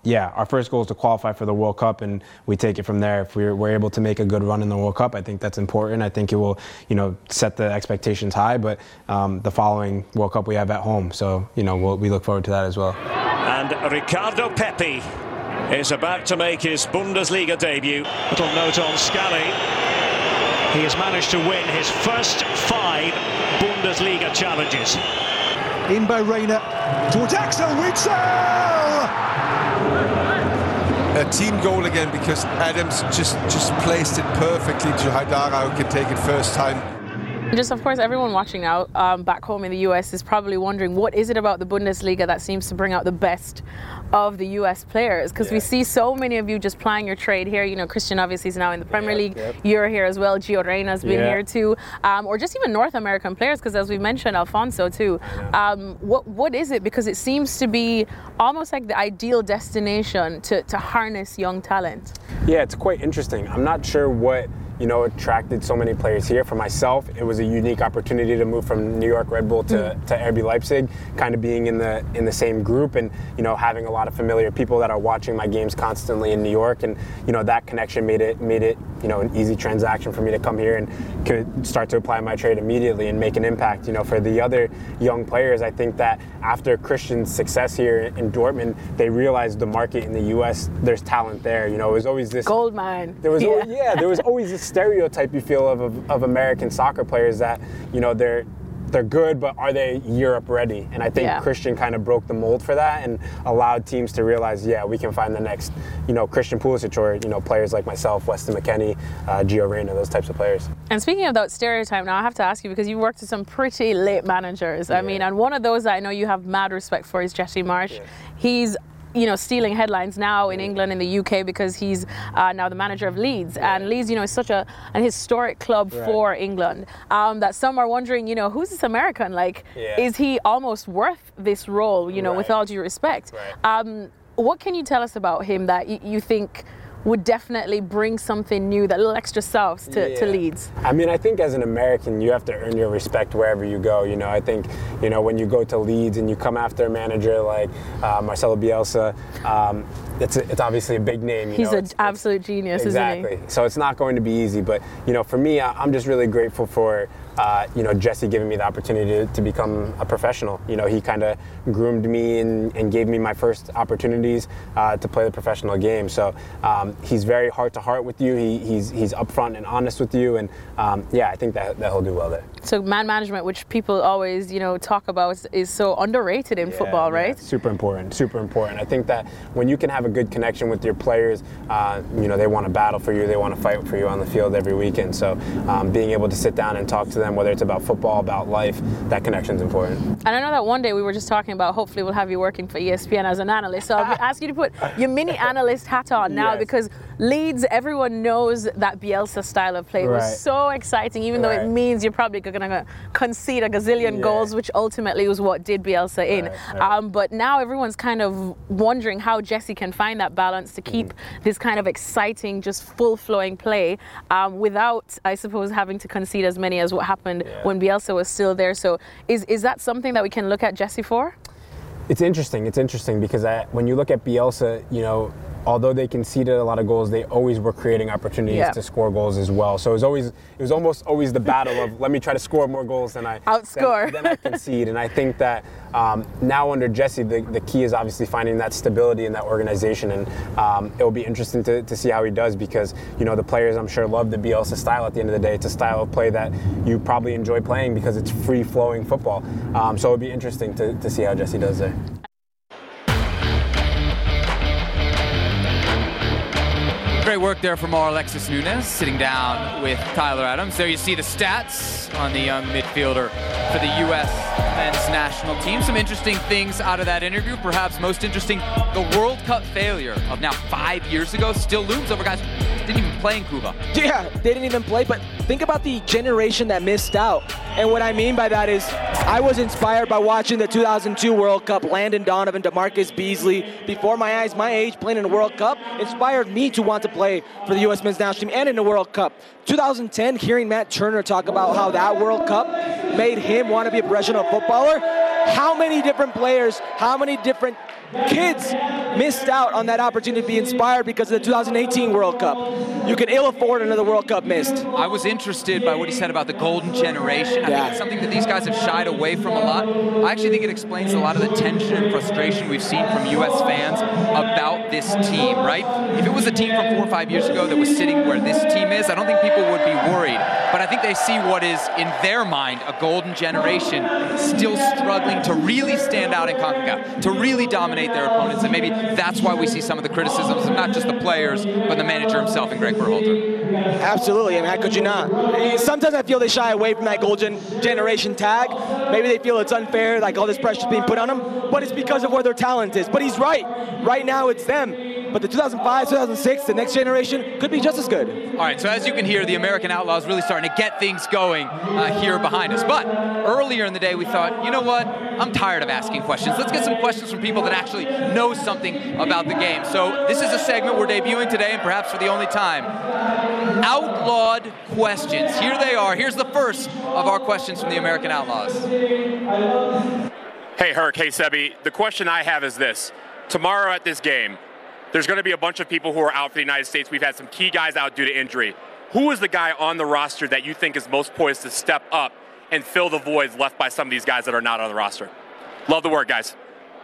yeah, our first goal is to qualify for the World Cup, and we take it from there. If we're, we're able to make a good run in the World Cup, I think that's important. I think it will, you know, set the expectations high. But um, the following World Cup we have at home, so you know, we'll, we look forward to that as well. And Ricardo Pepi is about to make his Bundesliga debut. Little note on Scally. He has managed to win his first five Bundesliga challenges. In by Reina towards Axel Witsel! A team goal again because Adams just, just placed it perfectly to Haidara, who can take it first time. Just, of course, everyone watching now um, back home in the U S is probably wondering, what is it about the Bundesliga that seems to bring out the best of the U S players? Because yeah. we see so many of you just plying your trade here. You know, Christian obviously is now in the Premier yep, League. Yep. You're here as well. Gio Reyna's been yeah. here too. Um, or just even North American players, because as we mentioned, Alfonso too. Um, what What is it? Because it seems to be almost like the ideal destination to, to harness young talent. Yeah, it's quite interesting. I'm not sure what you know, attracted so many players here. For myself, it was a unique opportunity to move from New York Red Bull to, mm. to R B Leipzig, kind of being in the in the same group, and you know, having a lot of familiar people that are watching my games constantly in New York, and you know, that connection made it made it you know, an easy transaction for me to come here and could start to apply my trade immediately and make an impact. You know, for the other young players, I think that after Christian's success here in Dortmund, they realized the market in the U S, there's talent there. You know, it was always this gold mine. There was yeah, always, yeah there was always this stereotype you feel of, of of American soccer players that, you know, they're they're good, but are they Europe ready? And I think yeah. Christian kind of broke the mold for that and allowed teams to realize, yeah, we can find the next, you know, Christian Pulisic, or, you know, players like myself, Weston McKennie, uh, Gio Reyna, those types of players. And speaking of that stereotype, now I have to ask you, because you worked with some pretty lit managers. Yeah. I mean, and one of those that I know you have mad respect for is Jesse Marsch. Yeah. He's you know, stealing headlines now in England and the U K because he's uh, now the manager of Leeds. Yeah. And Leeds, you know, is such a an historic club right. for England um, that some are wondering, you know, who's this American? Like, yeah. is he almost worth this role, you know, right. with all due respect? Right. Um, what can you tell us about him that y- you think would definitely bring something new, that little extra sauce to, yeah. to Leeds? I mean, I think as an American, you have to earn your respect wherever you go. You know, I think, you know, when you go to Leeds and you come after a manager like uh, Marcelo Bielsa, um, it's a, it's obviously a big name. You He's know, an absolute genius, exactly. isn't he? Exactly. So it's not going to be easy. But, you know, for me, I'm just really grateful for Uh, you know, Jesse giving me the opportunity to, to become a professional. You know, he kind of groomed me and, and gave me my first opportunities uh, to play the professional game. So um, he's very heart to heart with you. He, he's he's upfront and honest with you, and um, yeah, I think that, that he'll do well there. So man management, which people always you know talk about, is, is so underrated in yeah, football, yeah, right? Super important, super important. I think that when you can have a good connection with your players, uh, you know, they want to battle for you, they want to fight for you on the field every weekend. So um, being able to sit down and talk to them, whether it's about football, about life, that connection's important. And I know that one day we were just talking about, hopefully we'll have you working for E S P N as an analyst. So I'll ask you to put your mini analyst hat on now, yes. because Leeds, everyone knows that Bielsa style of play right. was so exciting, even right. though it means you're probably going to concede a gazillion yeah. goals, which ultimately was what did Bielsa in. Right, right. Um, but now everyone's kind of wondering how Jesse can find that balance to keep mm. this kind of exciting, just full-flowing play um, without, I suppose, having to concede as many as what happened yeah. when Bielsa was still there. So is is that something that we can look at Jesse for? It's interesting. It's interesting because I, when you look at Bielsa, you know, although they conceded a lot of goals, they always were creating opportunities yeah. to score goals as well. So it was always, it was almost always the battle of let me try to score more goals than I outscore. Then, then I concede. And I think that um, now under Jesse, the, the key is obviously finding that stability in that organization, and um, it will be interesting to, to see how he does, because you know the players I'm sure love the Bielsa style. At the end of the day, it's a style of play that you probably enjoy playing because it's free flowing football. Um, so it'll be interesting to, to see how Jesse does there. Great work there from our Alexis Nunes, sitting down with Tyler Adams. There you see the stats on the young midfielder for the U S men's national team. Some interesting things out of that interview. Perhaps most interesting, the World Cup failure of now five years ago still looms over guys who didn't even play in Cuba. Yeah, they didn't even play, but think about the generation that missed out. And what I mean by that is I was inspired by watching the two thousand two World Cup. Landon Donovan, DeMarcus Beasley, before my eyes, my age, playing in the World Cup, inspired me to want to play for the U S men's national team and in the World Cup. two thousand ten, hearing Matt Turner talk about how that World Cup made him want to be a professional footballer, how many different players, how many different kids missed out on that opportunity to be inspired because of the two thousand eighteen World Cup. You can ill afford another World Cup missed. I was interested by what he said about the golden generation. I yeah. think it's something that these guys have shied away from a lot. I actually think it explains a lot of the tension and frustration we've seen from U S fans about this team, right? If it was a team from four or five years ago that was sitting where this team is, I don't think people would be worried. But I think they see what is, in their mind, a golden generation still struggling to really stand out in CONCACAF, to really dominate their opponents, and maybe that's why we see some of the criticisms of not just the players, but the manager himself and Greg Berhalter. Absolutely, I mean, how could you not? Sometimes I feel they shy away from that golden generation tag. Maybe they feel it's unfair, like all this pressure being put on them, but it's because of where their talent is. But he's right. Right now it's them. But the two thousand five, two thousand six, the next generation could be just as good. All right, so as you can hear, the American Outlaws really starting to get things going uh, here behind us. But earlier in the day, we thought, you know what? I'm tired of asking questions. Let's get some questions from people that actually know something about the game. So this is a segment we're debuting today, and perhaps for the only time. Outlawed questions. Here they are. Here's the first of our questions from the American Outlaws. Hey, Herc. Hey, Sebi. The question I have is this. Tomorrow at this game, there's going to be a bunch of people who are out for the United States. We've had some key guys out due to injury. Who is the guy on the roster that you think is most poised to step up and fill the voids left by some of these guys that are not on the roster? Love the work, guys.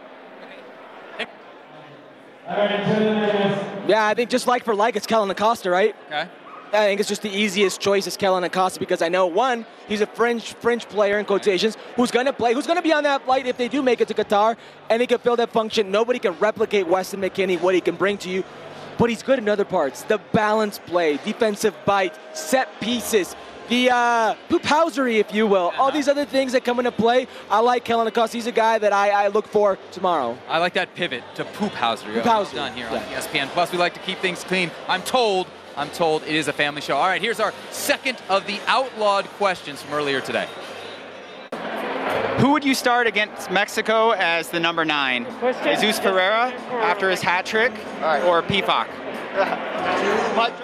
Yeah, I think just like for like, it's Kellen Acosta, right? Okay. I think it's just the easiest choice is Kellen Acosta because I know, one, he's a French French player in quotations who's going to play, who's going to be on that flight if they do make it to Qatar, and he can fill that function. Nobody can replicate Weston McKennie, what he can bring to you, but he's good in other parts. The balance play, defensive bite, set pieces, the uh, poophousery, if you will, all these other things that come into play. I like Kellen Acosta. He's a guy that I, I look for tomorrow. I like that pivot to poophousery. Poophousery. Done here yeah. on E S P N Plus. We like to keep things clean. I'm told I'm told it is a family show. All right, here's our second of the outlawed questions from earlier today. Who would you start against Mexico as the number nine? Jesus Ferreira after his hat trick, or P F A C?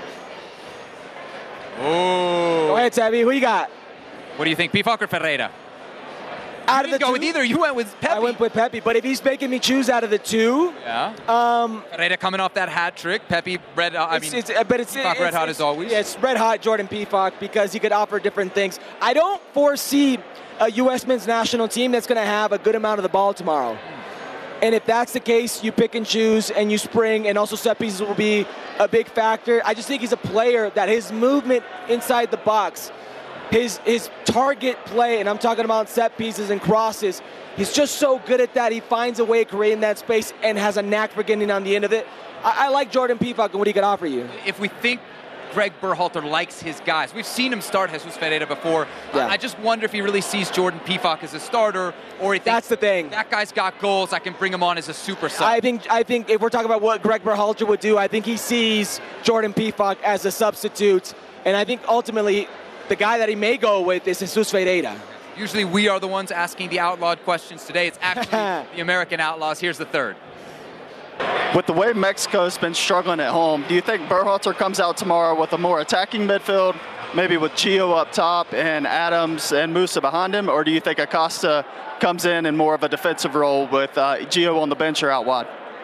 Oh. Go ahead, Tabby. Who you got? What do you think, P F A C or Ferreira? Out you of the go two, with either. You went with Pepe. I went with Pepe, but if he's making me choose out of the two, yeah. Um, Ferreira coming off that hat trick. Pepe red. Uh, I it's, mean, it's, but it's, P F A C it's red hot it's, as always. Yeah, it's red hot Jordan P F A C because he could offer different things. I don't foresee a U S men's national team that's going to have a good amount of the ball tomorrow. And if that's the case, you pick and choose and you spring, and also set pieces will be a big factor. I just think he's a player that his movement inside the box, his his target play, and I'm talking about set pieces and crosses, he's just so good at that. He finds a way of creating that space and has a knack for getting on the end of it. I, I like Jordan P F A C and what he could offer you. If we think Greg Berhalter likes his guys, we've seen him start Jesus Ferreira before. Yeah. I just wonder if he really sees Jordan P F A C as a starter, or he thinks that's the thing. That guy's got goals. I can bring him on as a super sub. I think I think if we're talking about what Greg Berhalter would do, I think he sees Jordan P F A C as a substitute, and I think ultimately the guy that he may go with is Jesus Ferreira. Usually we are the ones asking the outlawed questions today. It's actually the American Outlaws. Here's the third. With the way Mexico's been struggling at home, do you think Berhalter comes out tomorrow with a more attacking midfield, maybe with Gio up top and Adams and Musa behind him, or do you think Acosta comes in in more of a defensive role with uh, Gio on the bench or out wide?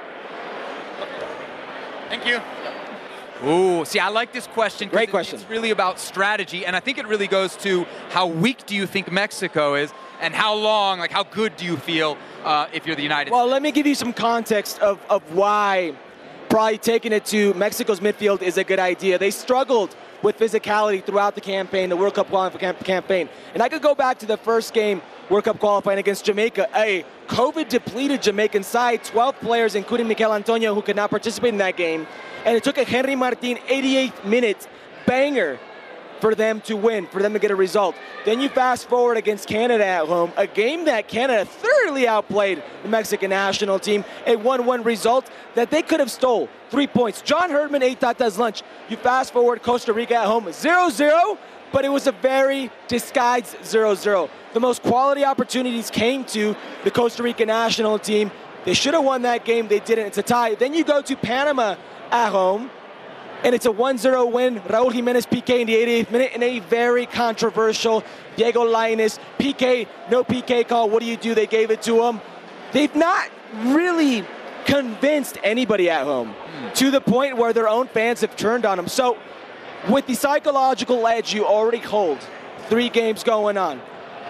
Thank you. Ooh, see, I like this question. Great question. It's really about strategy, and I think it really goes to how weak do you think Mexico is, and how long, like how good do you feel uh, if you're the United Well, States? let me give you some context of, of why probably taking it to Mexico's midfield is a good idea. They struggled with physicality throughout the campaign, the World Cup qualifying campaign. And I could go back to the first game, World Cup qualifying against Jamaica, a COVID-depleted Jamaican side, twelve players, including Mikel Antonio, who could not participate in that game. And it took a Henry Martin eighty-eighth minute banger for them to win, for them to get a result. Then you fast forward against Canada at home, a game that Canada thoroughly outplayed the Mexican national team, a one one result that they could have stole. Three points. John Herdman ate Tata's lunch. You fast forward Costa Rica at home, zero zero. but it was a very disguised zero zero. The most quality opportunities came to the Costa Rica national team. They should have won that game. They didn't. It's a tie. Then you go to Panama at home, and it's a one zero win. Raul Jimenez P K in the eighty-eighth minute in a very controversial Diego Lainez P K, no P K call. What do you do? They gave it to him. They've not really convinced anybody at home mm. to the point where their own fans have turned on them. So with the psychological edge you already hold, three games going on,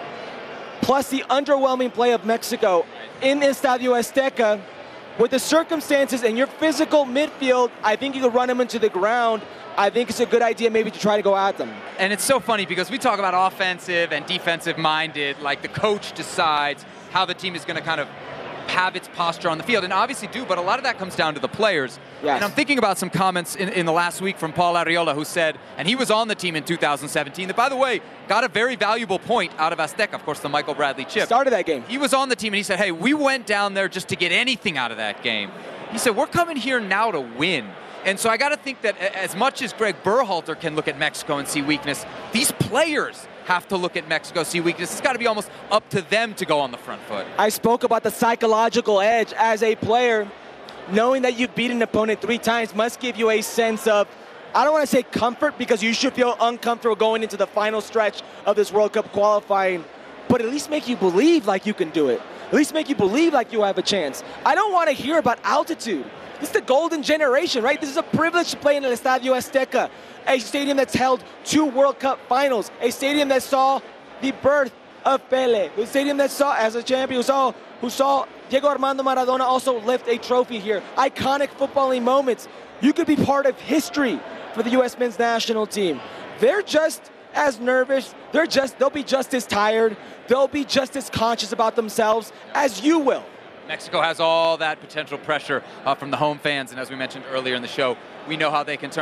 plus the underwhelming play of Mexico in Estadio Azteca, with the circumstances and your physical midfield, I think you could run them into the ground. I think it's a good idea maybe to try to go at them. And it's so funny because we talk about offensive and defensive minded, like the coach decides how the team is going to kind of have its posture on the field, and obviously do, but a lot of that comes down to the players. Yes. And I'm thinking about some comments in, in the last week from Paul Arriola, who said, and he was on the team in two thousand seventeen, that, by the way, got a very valuable point out of Azteca, of course, the Michael Bradley chip. Started that game. He was on the team, and he said, hey, we went down there just to get anything out of that game. He said, we're coming here now to win. And so I got to think that as much as Greg Berhalter can look at Mexico and see weakness, these players have to look at Mexico, see weakness. It's got to be almost up to them to go on the front foot. I spoke about the psychological edge as a player. Knowing that you've beaten an opponent three times must give you a sense of, I don't want to say comfort, because you should feel uncomfortable going into the final stretch of this World Cup qualifying, but at least make you believe like you can do it. At least make you believe like you have a chance. I don't want to hear about altitude. This is the golden generation, right? This is a privilege to play in the Estadio Azteca, a stadium that's held two World Cup finals, a stadium that saw the birth of Pele, a stadium that saw, as a champion, who saw, who saw Diego Armando Maradona also lift a trophy here. Iconic footballing moments. You could be part of history for the U S men's national team. They're just as nervous. They're just, they'll be just as tired. They'll be just as conscious about themselves as you will. Mexico has all that potential pressure uh, from the home fans, and as we mentioned earlier in the show, we know how they can turn.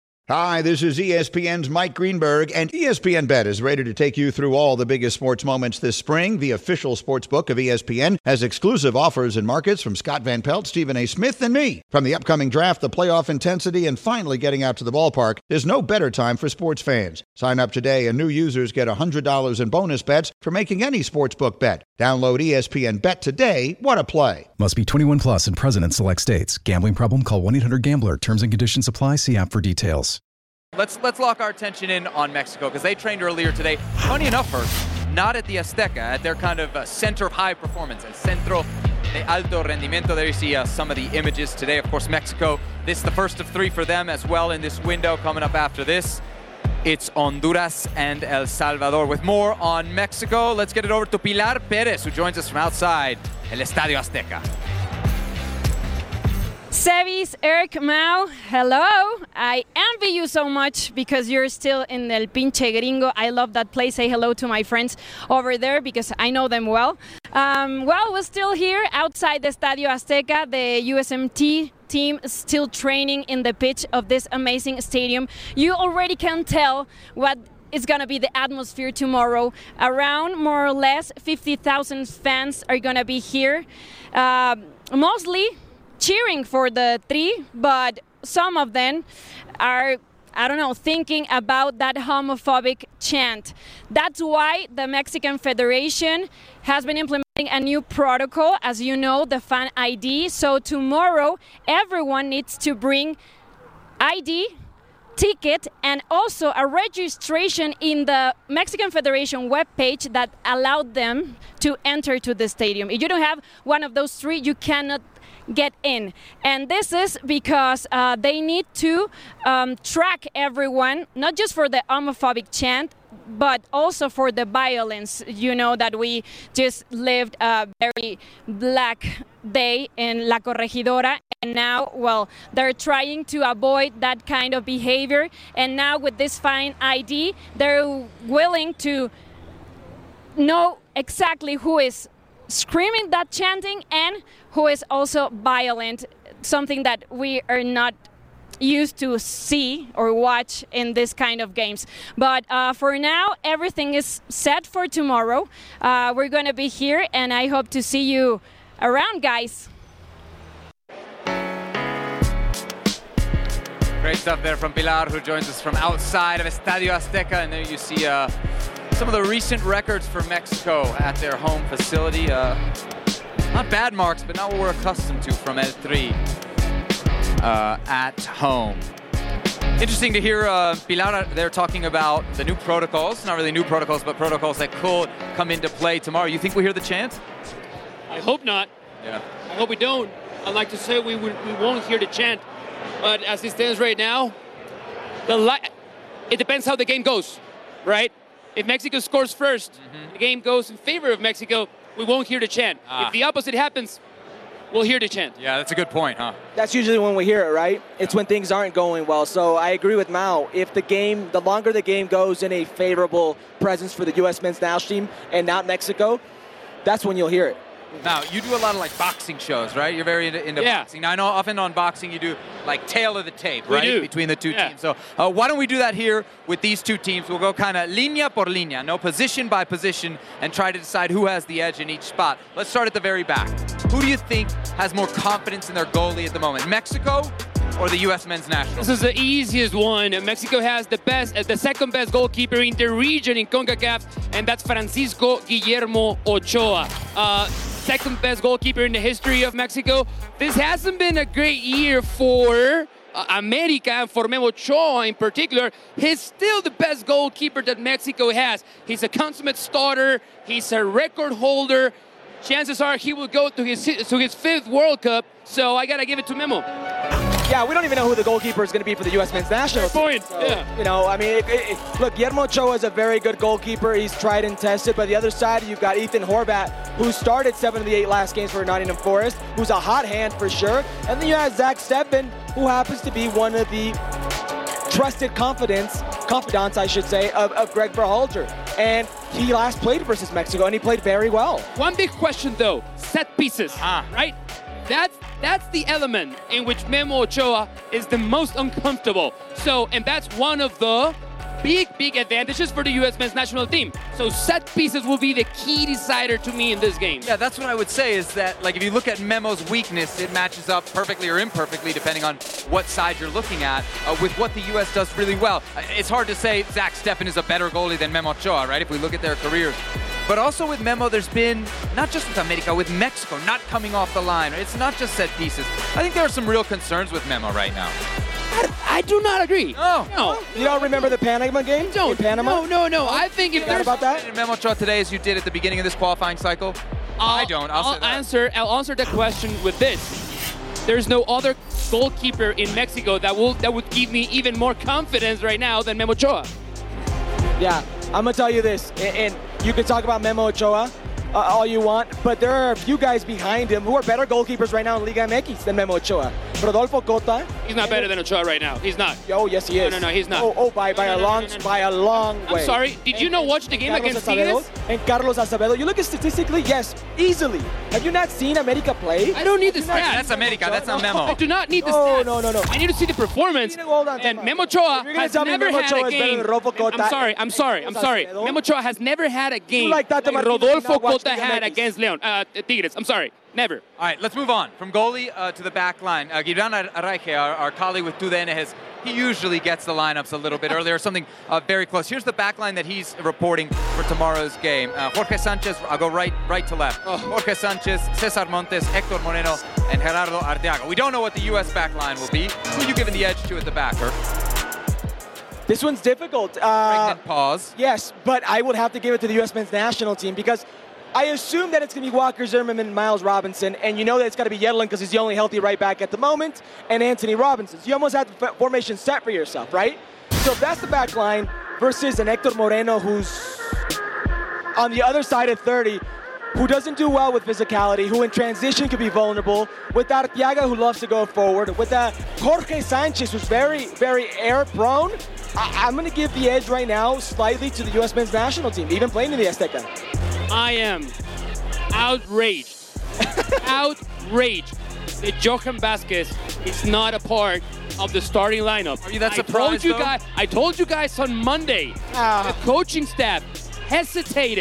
Hi, this is E S P N's Mike Greenberg, and E S P N Bet is ready to take you through all the biggest sports moments this spring. The official sports book of E S P N has exclusive offers and markets from Scott Van Pelt, Stephen A. Smith, and me. From the upcoming draft, the playoff intensity, and finally getting out to the ballpark, there's no better time for sports fans. Sign up today, and new users get one hundred dollars in bonus bets for making any sportsbook bet. Download E S P N Bet today. What a play. Must be twenty-one plus and present in select states. Gambling problem? Call one eight hundred gambler. Terms and conditions apply. See app for details. Let's let's lock our attention in on Mexico, because they trained earlier today. Funny enough, first, not at the Azteca, at their kind of uh, center of high performance, El Centro de Alto Rendimiento. There you see uh, some of the images today. Of course, Mexico, this is the first of three for them as well in this window. Coming up after this, it's Honduras and El Salvador. With more on Mexico, let's get it over to Pilar Perez, who joins us from outside El Estadio Azteca. Sebis, Eric, Mau, hello. I envy you so much because you're still in El Pinche Gringo. I love that place. Say hello to my friends over there because I know them well. Um, well, we're still here outside the Estadio Azteca. The U S M T team is still training in the pitch of this amazing stadium. You already can tell what is going to be the atmosphere tomorrow. Around more or less fifty thousand fans are going to be here. Uh, mostly cheering for the three, but some of them are, I don't know, thinking about that homophobic chant. That's why the Mexican Federation has been implementing a new protocol, as you know, the Fan I D. So tomorrow, everyone needs to bring I D, ticket, and also a registration in the Mexican Federation webpage that allowed them to enter to the stadium. If you don't have one of those three, you cannot get in. And this is because uh, they need to um, track everyone, not just for the homophobic chant, but also for the violence. You know that we just lived a very black day in La Corregidora, and now, well, they're trying to avoid that kind of behavior. And now with this Fan I D, they're willing to know exactly who is screaming that chanting and who is also violent, something that we are not used to see or watch in this kind of games. But uh, for now, everything is set for tomorrow. Uh, we're going to be here, and I hope to see you around, guys. Great stuff there from Pilar, who joins us from outside of Estadio Azteca. And there you see uh, some of the recent records for Mexico at their home facility. Uh, not bad marks, but not what we're accustomed to from El Tri uh, at home. Interesting to hear uh, Pilar there talking about the new protocols. Not really new protocols, but protocols that could come into play tomorrow. You think we hear the chant? I hope not. Yeah. I hope we don't. I'd like to say we, we, we won't hear the chant. But as it stands right now, the li- it depends how the game goes, right? If Mexico scores first, mm-hmm. the game goes in favor of Mexico, we won't hear the chant. Ah. If the opposite happens, we'll hear the chant. Yeah, that's a good point, huh? That's usually when we hear it, right? It's when things aren't going well. So I agree with Mao. If the game, the longer the game goes in a favorable presence for the U S men's national team and not Mexico, that's when you'll hear it. Now, you do a lot of like boxing shows, right? You're very into, into yeah. boxing. Now, I know often on boxing you do like tail of the tape, we right? Do. Between the two yeah. teams. So uh, why don't we do that here with these two teams? We'll go kind of línea por línea, no position by position, and try to decide who has the edge in each spot. Let's start at the very back. Who do you think has more confidence in their goalie at the moment? Mexico or the U S men's national? This is the easiest one. Mexico has the best, uh, the second best goalkeeper in the region in CONCACAF, and that's Francisco Guillermo Ochoa. Uh, second best goalkeeper in the history of Mexico. This hasn't been a great year for uh, America and for Memo Ochoa in particular. He's still the best goalkeeper that Mexico has. He's a consummate starter. He's a record holder. Chances are he will go to his to his fifth World Cup. So I gotta give it to Memo. Yeah, we don't even know who the goalkeeper is going to be for the U S men's national team. Point. So, yeah. You know, I mean, it, it, it, look, Guillermo Ochoa is a very good goalkeeper. He's tried and tested. But the other side, you've got Ethan Horvat, who started seven of the eight last games for Nottingham Forest, who's a hot hand for sure. And then you have Zach Steffen, who happens to be one of the trusted confidants, confidants, I should say, of, of Greg Berhalter. And he last played versus Mexico, and he played very well. One big question, though, set pieces, ah. right? That's that's the element in which Memo Ochoa is the most uncomfortable. So, and that's one of the big, big advantages for the U S men's national team. So set pieces will be the key decider to me in this game. Yeah, that's what I would say is that, like, if you look at Memo's weakness, it matches up perfectly or imperfectly, depending on what side you're looking at, uh, with what the U S does really well. It's hard to say Zach Steffen is a better goalie than Memo Ochoa, right, if we look at their careers. But also with Memo, there's been, not just with America, with Mexico not coming off the line. It's not just set pieces. I think there are some real concerns with Memo right now. I, I do not agree. Oh. No. You don't remember the Panama game? Don't. In Panama? No, no, no. I think if there's... about that? Memo Ochoa today as you did at the beginning of this qualifying cycle? I'll, I don't. I'll, I'll say that. answer. I'll answer the question with this. There's no other goalkeeper in Mexico that will that would give me even more confidence right now than Memo Ochoa. Yeah, I'm gonna tell you this, and, and you can talk about Memo Ochoa uh, all you want, but there are a few guys behind him who are better goalkeepers right now in Liga M X than Memo Ochoa. Rodolfo Cota. He's not better than Ochoa right now. He's not. Oh, yes, he is. No, no, no, he's not. Oh, oh by, by no, a no, long, no, no, no. by a long way. I'm sorry. Did you and, not watch the game Carlos against Acevedo, Tigres? And Carlos Acevedo. You look at statistically, yes, easily. Have you not seen America play? I don't need the stats. That's America. That's not Memo. I do not need the no, stats. No, no, no, I need to see the performance. Hold on, and Memo Ochoa has never had a game. I'm sorry. I'm sorry. I'm sorry. Memo Ochoa has never had a game like, like Rodolfo Cota had against Leon. Uh, Tigres. I'm sorry. Never. All right, let's move on. From goalie uh, to the back line. Uh, Gibran Arraiche, our, our colleague with TUDN, has, he usually gets the lineups a little bit earlier, something uh, very close. Here's the back line that he's reporting for tomorrow's game. Uh, Jorge Sanchez, I'll go right right to left. Oh. Jorge Sanchez, Cesar Montes, Hector Moreno, and Gerardo Arteaga. We don't know what the U S back line will be. Who are you giving the edge to at the back, Herb? This one's difficult. Uh, Pregnant pause. Yes, but I would have to give it to the U S men's national team because I assume that it's going to be Walker Zimmerman and Miles Robinson, and you know that it's got to be Yedlin because he's the only healthy right back at the moment, and Anthony Robinson. So you almost have the formation set for yourself, right? So if that's the back line versus an Hector Moreno who's on the other side of thirty, who doesn't do well with physicality, who in transition could be vulnerable, with Arteaga who loves to go forward, with uh, Jorge Sanchez who's very, very air-prone, I- I'm going to give the edge right now slightly to the U S men's national team, even playing in the Azteca. I am outraged, outraged that Johan Vasquez is not a part of the starting lineup. Are you that I surprised, told you though? guys, I told you guys on Monday, Ah. the coaching staff hesitated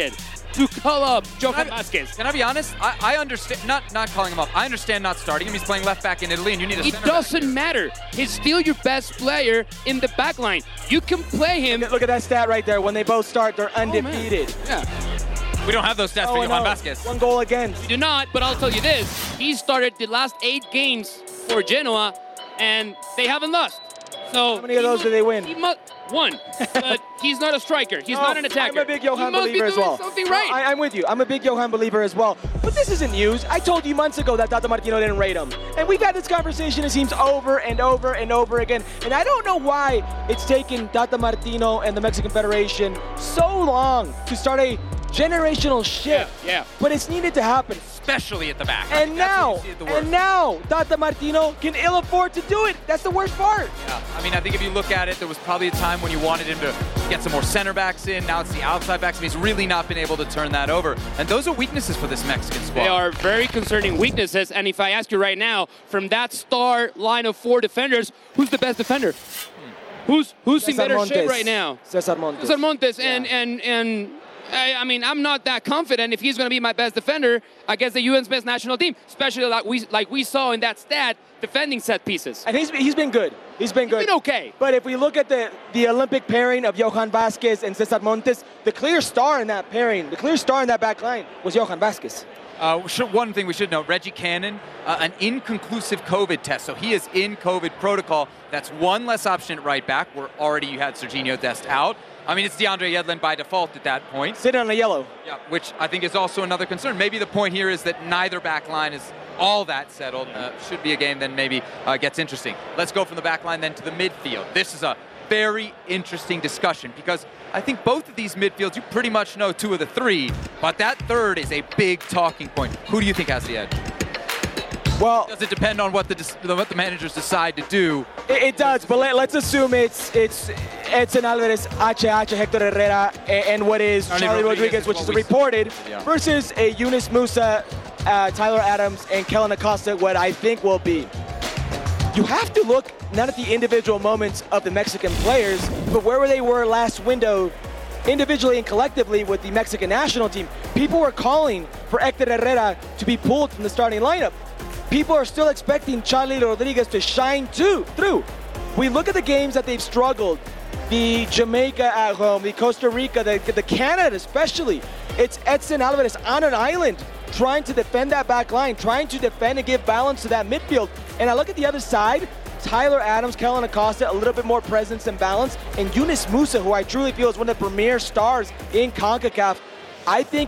to call up Johan Vasquez. Can I be honest? I, I understand, not not calling him up. I understand not starting him. He's playing left back in Italy, and you need a It center doesn't back. matter. He's still your best player in the back line. You can play him. Look at that stat right there. When they both start, they're undefeated. Oh, yeah. We don't have those stats oh, for Johan no. Vasquez. One goal against. We do not, but I'll tell you this. He started the last eight games for Genoa, and they haven't lost. So how many of those do they win? He must one, but he's not a striker. He's No, not an attacker. I'm a big Johan he must believer be as doing well. Something No, right. I, I'm with you. I'm a big Johan believer as well. But this isn't news. I told you months ago that Tata Martino didn't rate him. And we've had this conversation, it seems, over and over and over again. And I don't know why it's taken Tata Martino and the Mexican Federation so long to start a generational shift. Yeah, yeah. But it's needed to happen. Especially at the back. And now, and now, Tata Martino can ill afford to do it. That's the worst part. Yeah, I mean, I think if you look at it, there was probably a time when you wanted him to get some more center backs in. Now it's the outside backs, and he's really not been able to turn that over. And those are weaknesses for this Mexican squad. They are very concerning weaknesses. And if I ask you right now, from that star line of four defenders, who's the best defender? Hmm. Who's who's in Cesar better Montes. shape right now? Cesar Montes. Cesar Montes, Yeah. and and and. I, I mean, I'm not that confident if he's going to be my best defender against the U N's best national team, especially like we like we saw in that stat, defending set pieces. And he's he's been good. He's been good. He's been okay. But if we look at the, the Olympic pairing of Johan Vasquez and Cesar Montes, the clear star in that pairing, the clear star in that back line was Johan Vasquez. Uh, should, one thing we should note, Reggie Cannon, uh, an inconclusive COVID test. So he is in COVID protocol. That's one less option at right back, where already you had Serginho Dest out. I mean, it's DeAndre Yedlin by default at that point. Sitting on the yellow. Yeah, which I think is also another concern. Maybe the point here is that neither back line is all that settled. Uh, should be a game then maybe uh, gets interesting. Let's go from the back line then to the midfield. This is a very interesting discussion because I think both of these midfields, you pretty much know two of the three, but that third is a big talking point. Who do you think has the edge? Well, does it depend on what the what the managers decide to do? It, it does, but let, let's assume it's it's Edson Alvarez, H H, Hector Herrera, and, and what is Charlie Charlie Rodriguez Rodriguez, is which what is we reported, yeah. versus a Yunus Musa, uh, Tyler Adams, and Kellen Acosta, what I think will be. You have to look not at the individual moments of the Mexican players, but where they were last window, individually and collectively with the Mexican national team. People were calling for Hector Herrera to be pulled from the starting lineup. People are still expecting Charlie Rodriguez to shine too, through. We look at the games that they've struggled, the Jamaica at home, the Costa Rica, the, the Canada especially. It's Edson Alvarez on an island trying to defend that back line, trying to defend and give balance to that midfield. And I look at the other side, Tyler Adams, Kellen Acosta, a little bit more presence and balance, and Yunus Musa, who I truly feel is one of the premier stars in CONCACAF. I think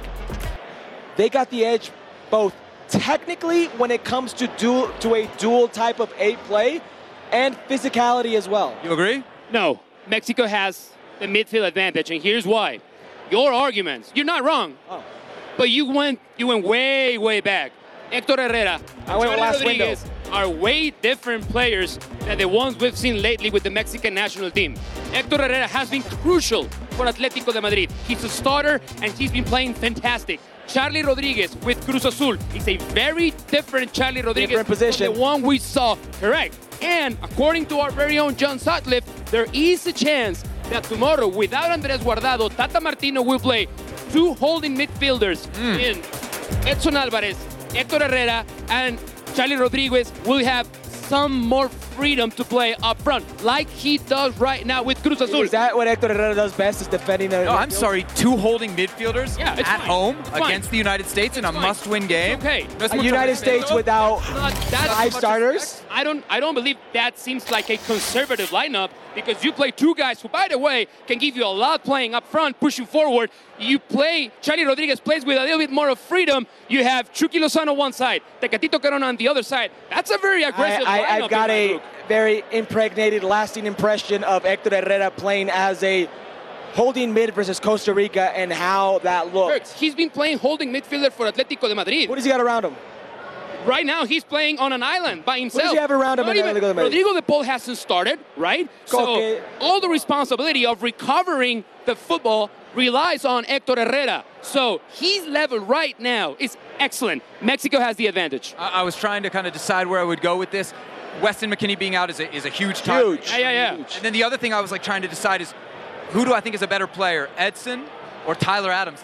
they got the edge both technically when it comes to dual, to a dual type of eight play and physicality as well. You agree? No. Mexico has the midfield advantage, and here's why. Your arguments, you're not wrong. Oh. But you went you went way, way back. Hector Herrera, I went Charlie last Rodriguez are way different players than the ones we've seen lately with the Mexican national team. Hector Herrera has been crucial for Atlético de Madrid. He's a starter, and he's been playing fantastic. Charlie Rodriguez with Cruz Azul is a very different Charlie Rodriguez Different position. from the one we saw. Correct. And according to our very own John Sutcliffe, there is a chance that tomorrow, without Andrés Guardado, Tata Martino will play two holding midfielders Mm. in Edson Alvarez, Hector Herrera, and Charlie Rodriguez will have some more freedom to play up front, like he does right now with Cruz Azul. Is that what Hector Herrera does best, is defending the No, I'm midfield? sorry, two holding midfielders Yeah, it's at fine. home It's fine. against the United States in a fine. must-win game. Okay. That's A much United respect. States without Not that five much starters? respect. I don't I don't believe that seems like a conservative lineup because you play two guys who, by the way, can give you a lot playing up front, pushing forward. You play, Charlie Rodriguez plays with a little bit more of freedom. You have Chucky Lozano one side, Tecatito Corona on the other side. That's a very aggressive I, lineup. I, I've got in my a book. very impregnated, lasting impression of Hector Herrera playing as a holding mid versus Costa Rica and how that looked. He's been playing holding midfielder for Atlético de Madrid. What does he got around him? Right now, he's playing on an island by himself. What does he have around him Not in even- Atlético de Madrid? Rodrigo de Paul hasn't started, right? Okay. So all the responsibility of recovering the football relies on Hector Herrera. So his level right now is excellent. Mexico has the advantage. I, I was trying to kind of decide where I would go with this. Weston McKennie being out is a, is a huge target. Huge. Yeah, yeah, yeah. And then the other thing I was like trying to decide is who do I think is a better player, Edson or Tyler Adams? And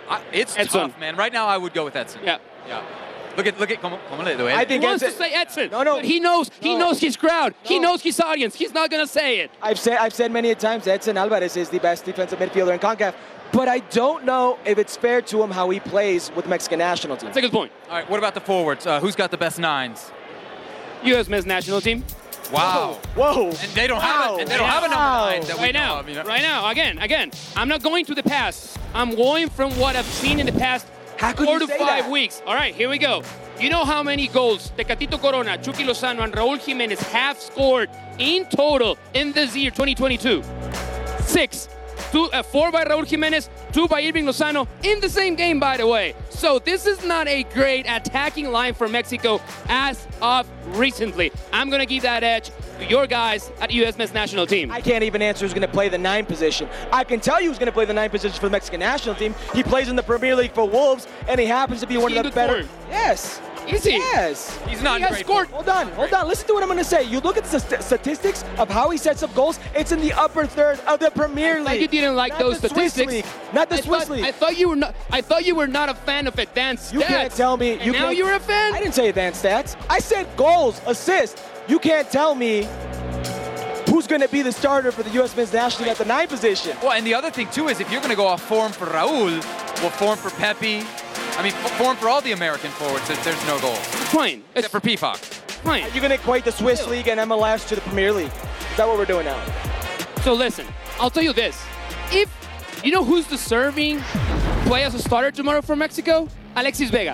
I, it's Edson. tough, man. Right now, I would go with Edson. Yeah. Yeah. Look at, look at, como, como le duele. I think He wants Edson, to say Edson. No, no. But he knows, he No. knows his crowd. He No. knows his audience. He's not going to say it. I've said I've said many a times Edson Alvarez is the best defensive midfielder in CONCACAF, but I don't know if it's fair to him how he plays with the Mexican national team. That's a good point. All right, what about the forwards? Uh, who's got the best nines? U S men's national team. Wow. Whoa. And they don't Wow. have a, and they don't have a number nine that we Right know now, of, you know? right now, again, again. I'm not going to the past. I'm going from what I've seen in the past How could four you to say five that? weeks. All right, here we go. You know how many goals Tecatito Corona, Chucky Lozano, and Raúl Jiménez have scored in total in this year, twenty twenty-two? Six. Two, uh, four by Raúl Jiménez, two by Irving Lozano in the same game, by the way. So this is not a great attacking line for Mexico as of recently. I'm going to give that edge to your guys at U S men's national team. I can't even answer who's going to play the nine position. I can tell you who's going to play the nine position for the Mexican national team. He plays in the Premier League for Wolves, and he happens to be one Is he of in the good better. form? Yes. Is he? Yes. He's not He in has great scored. form. Hold on, hold on. Listen to what I'm going to say. You look at the st- statistics of how he sets up goals. It's in the upper third of the Premier I thought League. you didn't like Not those the Swiss statistics. League. Not the I Swiss thought, League. I thought you were not. I thought you were not a fan of advanced You stats. can't tell me. And You now can't- you're a fan. I didn't say advanced stats. I said goals, assists. You can't tell me who's going to be the starter for the U S men's national team at the nine position. Well, and the other thing, too, is if you're going to go off form for Raul, well, form for Pepe, I mean, f- form for all the American forwards, there- there's no goal. Fine. It's Except for P F O C. fine. Are you going to equate the Swiss League and M L S to the Premier League? Is that what we're doing now? So listen, I'll tell you this. If you know who's deserving play as a starter tomorrow for Mexico? Alexis Vega.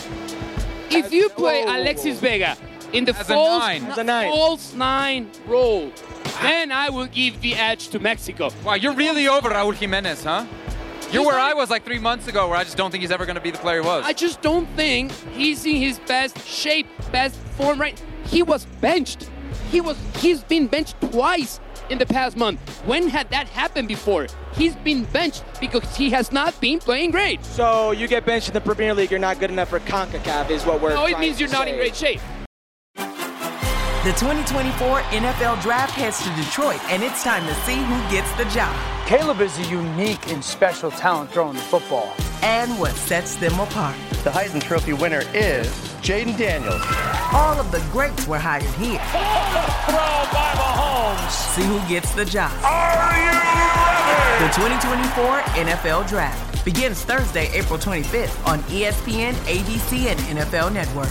If you play Whoa. Alexis Vega in the As a false nine. As a nine. false nine role, then I will give the edge to Mexico. Wow, you're really over Raul Jimenez, huh? You're where I was like three months ago, where I just don't think he's ever going to be the player he was. I just don't think he's in his best shape, best form right. He was benched. He was he's been benched twice in the past month. When had that happened before? He's been benched because he has not been playing great. So you get benched in the Premier League, you're not good enough for CONCACAF is what we're No, it trying means to you're not in say. great shape. The twenty twenty-four N F L Draft heads to Detroit, and it's time to see who gets the job. Caleb is a unique and special talent throwing the football. And what sets them apart. The Heisman Trophy winner is Jaden Daniels. All of the greats were hired here. Throw by Mahomes. See who gets the job. Are you ready? The twenty twenty-four N F L Draft begins Thursday, April twenty-fifth on E S P N, A B C, and N F L Network.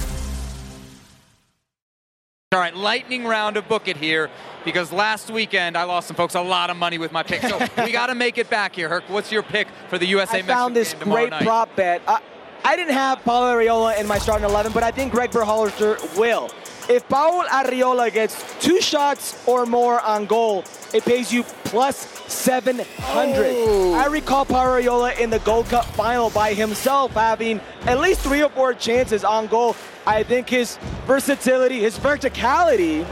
All right, lightning round of Book It here, because last weekend I lost some folks a lot of money with my pick. So we got to make it back here. Herc, what's your pick for the U S A I Mexico found this game tomorrow great night? prop bet. I, I didn't have Paulo Arriola in my starting eleven, but I think Greg Berhalter will. If Paul Arriola gets two shots or more on goal, it pays you plus seven hundred. Oh. I recall Paul Arriola in the Gold Cup final by himself having at least three or four chances on goal. I think his versatility, his verticality,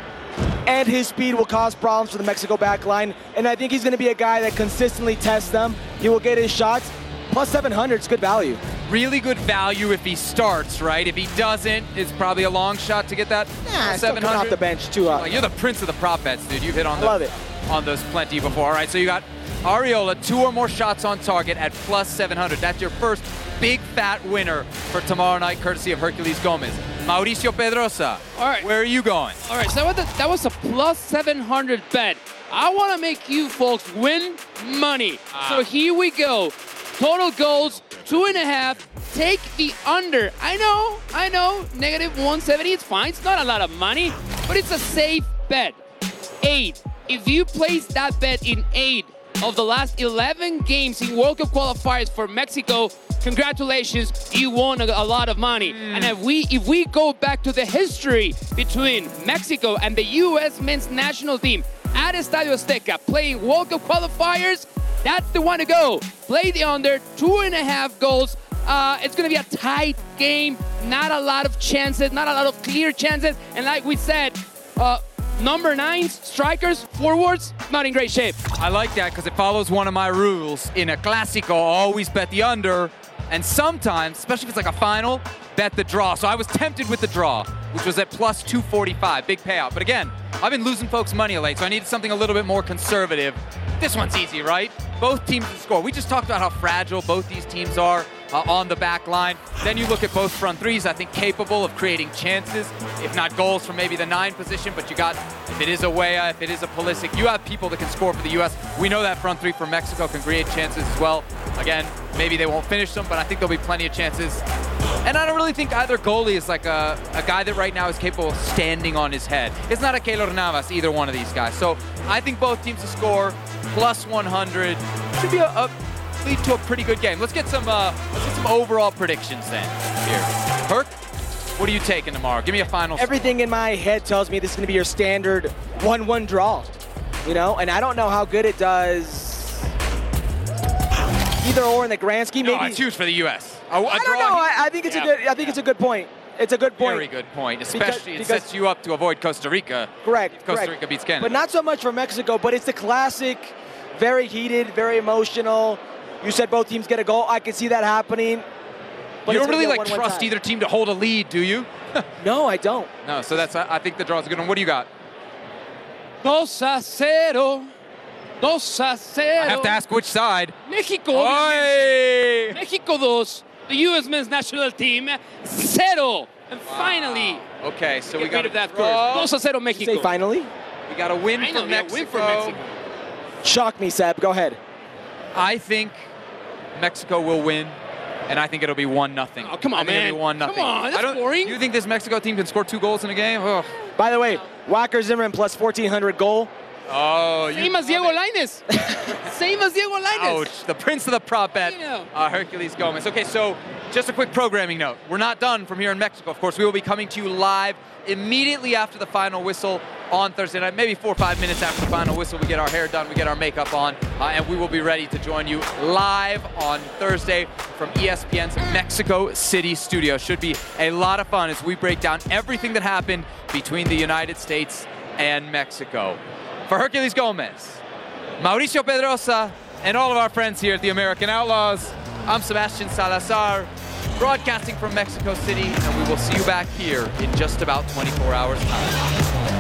and his speed will cause problems for the Mexico back line. And I think he's going to be a guy that consistently tests them. He will get his shots. Plus seven hundred is good value. Really good value if he starts, right? If he doesn't, it's probably a long shot to get that Nah, still seven coming hundred. off the bench too. Uh, Like, you're the prince of the prop bets, dude. You've hit on, I the, love it. on those plenty before. All right, so you got Arriola, two or more shots on target at plus seven hundred. That's your first big fat winner for tomorrow night, courtesy of Hercules Gomez. Mauricio Pedrosa, All right. where are you going? All right, so that was a, that was a plus seven hundred bet. I want to make you folks win money. Ah. So here we go. Total goals, two and a half. Take the under. I know, I know, negative one seventy. It's fine. It's not a lot of money, but it's a safe bet. Eight. If you place that bet in eight of the last eleven games in World Cup qualifiers for Mexico, congratulations, you won a, a lot of money. And if we if we go back to the history between Mexico and the U S men's national team at Estadio Azteca playing World Cup qualifiers, that's the one to go. Play the under, two and a half goals. Uh, it's going to be a tight game, not a lot of chances, not a lot of clear chances. And like we said, uh, number nines, strikers, forwards, not in great shape. I like that because it follows one of my rules. In a Clásico, always bet the under, and sometimes, especially if it's like a final, bet the draw. So I was tempted with the draw, which was at plus two forty-five, big payout. But again, I've been losing folks money late, so I needed something a little bit more conservative. This one's easy, right? both teams to score. We just talked about how fragile both these teams are uh, on the back line. Then you look at both front threes, I think capable of creating chances, if not goals from maybe the nine position, but you got, if it is a Weah, if it is a Pulisic, you have people that can score for the U S. We know that front three for Mexico can create chances as well. Again, maybe they won't finish them, but I think there'll be plenty of chances. And I don't really think either goalie is like a, a guy that right now is capable of standing on his head. It's not a Keylor Navas, either one of these guys. So I think both teams to score, plus one hundred. Should be a, a lead to a pretty good game. Let's get some uh, let's get some overall predictions then here. Herc, what are you taking tomorrow? Give me a final. Everything in my head tells me this is going to be your standard one one draw, you know? And I don't know how good it does either or in the grand scheme. Maybe. No, it's huge for the U S. A, a I don't know. I, I think it's yeah. a good. I think it's a good point. It's a good point. Very good point. Especially because, it sets you up to avoid Costa Rica. Correct. If Costa correct. Rica beats Canada. But not so much for Mexico. But it's the classic, very heated, very emotional. You said both teams get a goal. I can see that happening. But you don't really like trust either team to hold a lead, do you? No, I don't. No. So that's. I think the draw is a good one. What do you got? Dos a cero. Dos a cero. I have to ask which side. Mexico. Oy! Mexico dos. The U S men's national team, cero. And finally, okay, so we got got that curse. Dos a cero Mexico. Say finally? We got a win, Finally, for Mexico. win for Mexico. Shock me, Seb. Go ahead. I think Mexico will win, and I think it'll be one nothing. Oh, come on, I think man. It'll be one nothing. Come on, that's I don't, boring. You think this Mexico team can score two goals in a game? Ugh. By the way, Walker Zimmerman plus fourteen hundred goal. Oh, Same as Diego Lainez. Same as Diego Lainez. Ouch, the prince of the prop bet, uh, Herculez Gomez. Okay, so just a quick programming note. We're not done from here in Mexico. Of course, we will be coming to you live immediately after the final whistle on Thursday night, maybe four or five minutes after the final whistle. We get our hair done, we get our makeup on, uh, and we will be ready to join you live on Thursday from E S P N's Mexico City studio. Should be a lot of fun as we break down everything that happened between the United States and Mexico. For Herculez Gomez, Mauricio Pedrosa, and all of our friends here at the American Outlaws, I'm Sebastian Salazar, broadcasting from Mexico City, and we will see you back here in just about twenty-four hours time.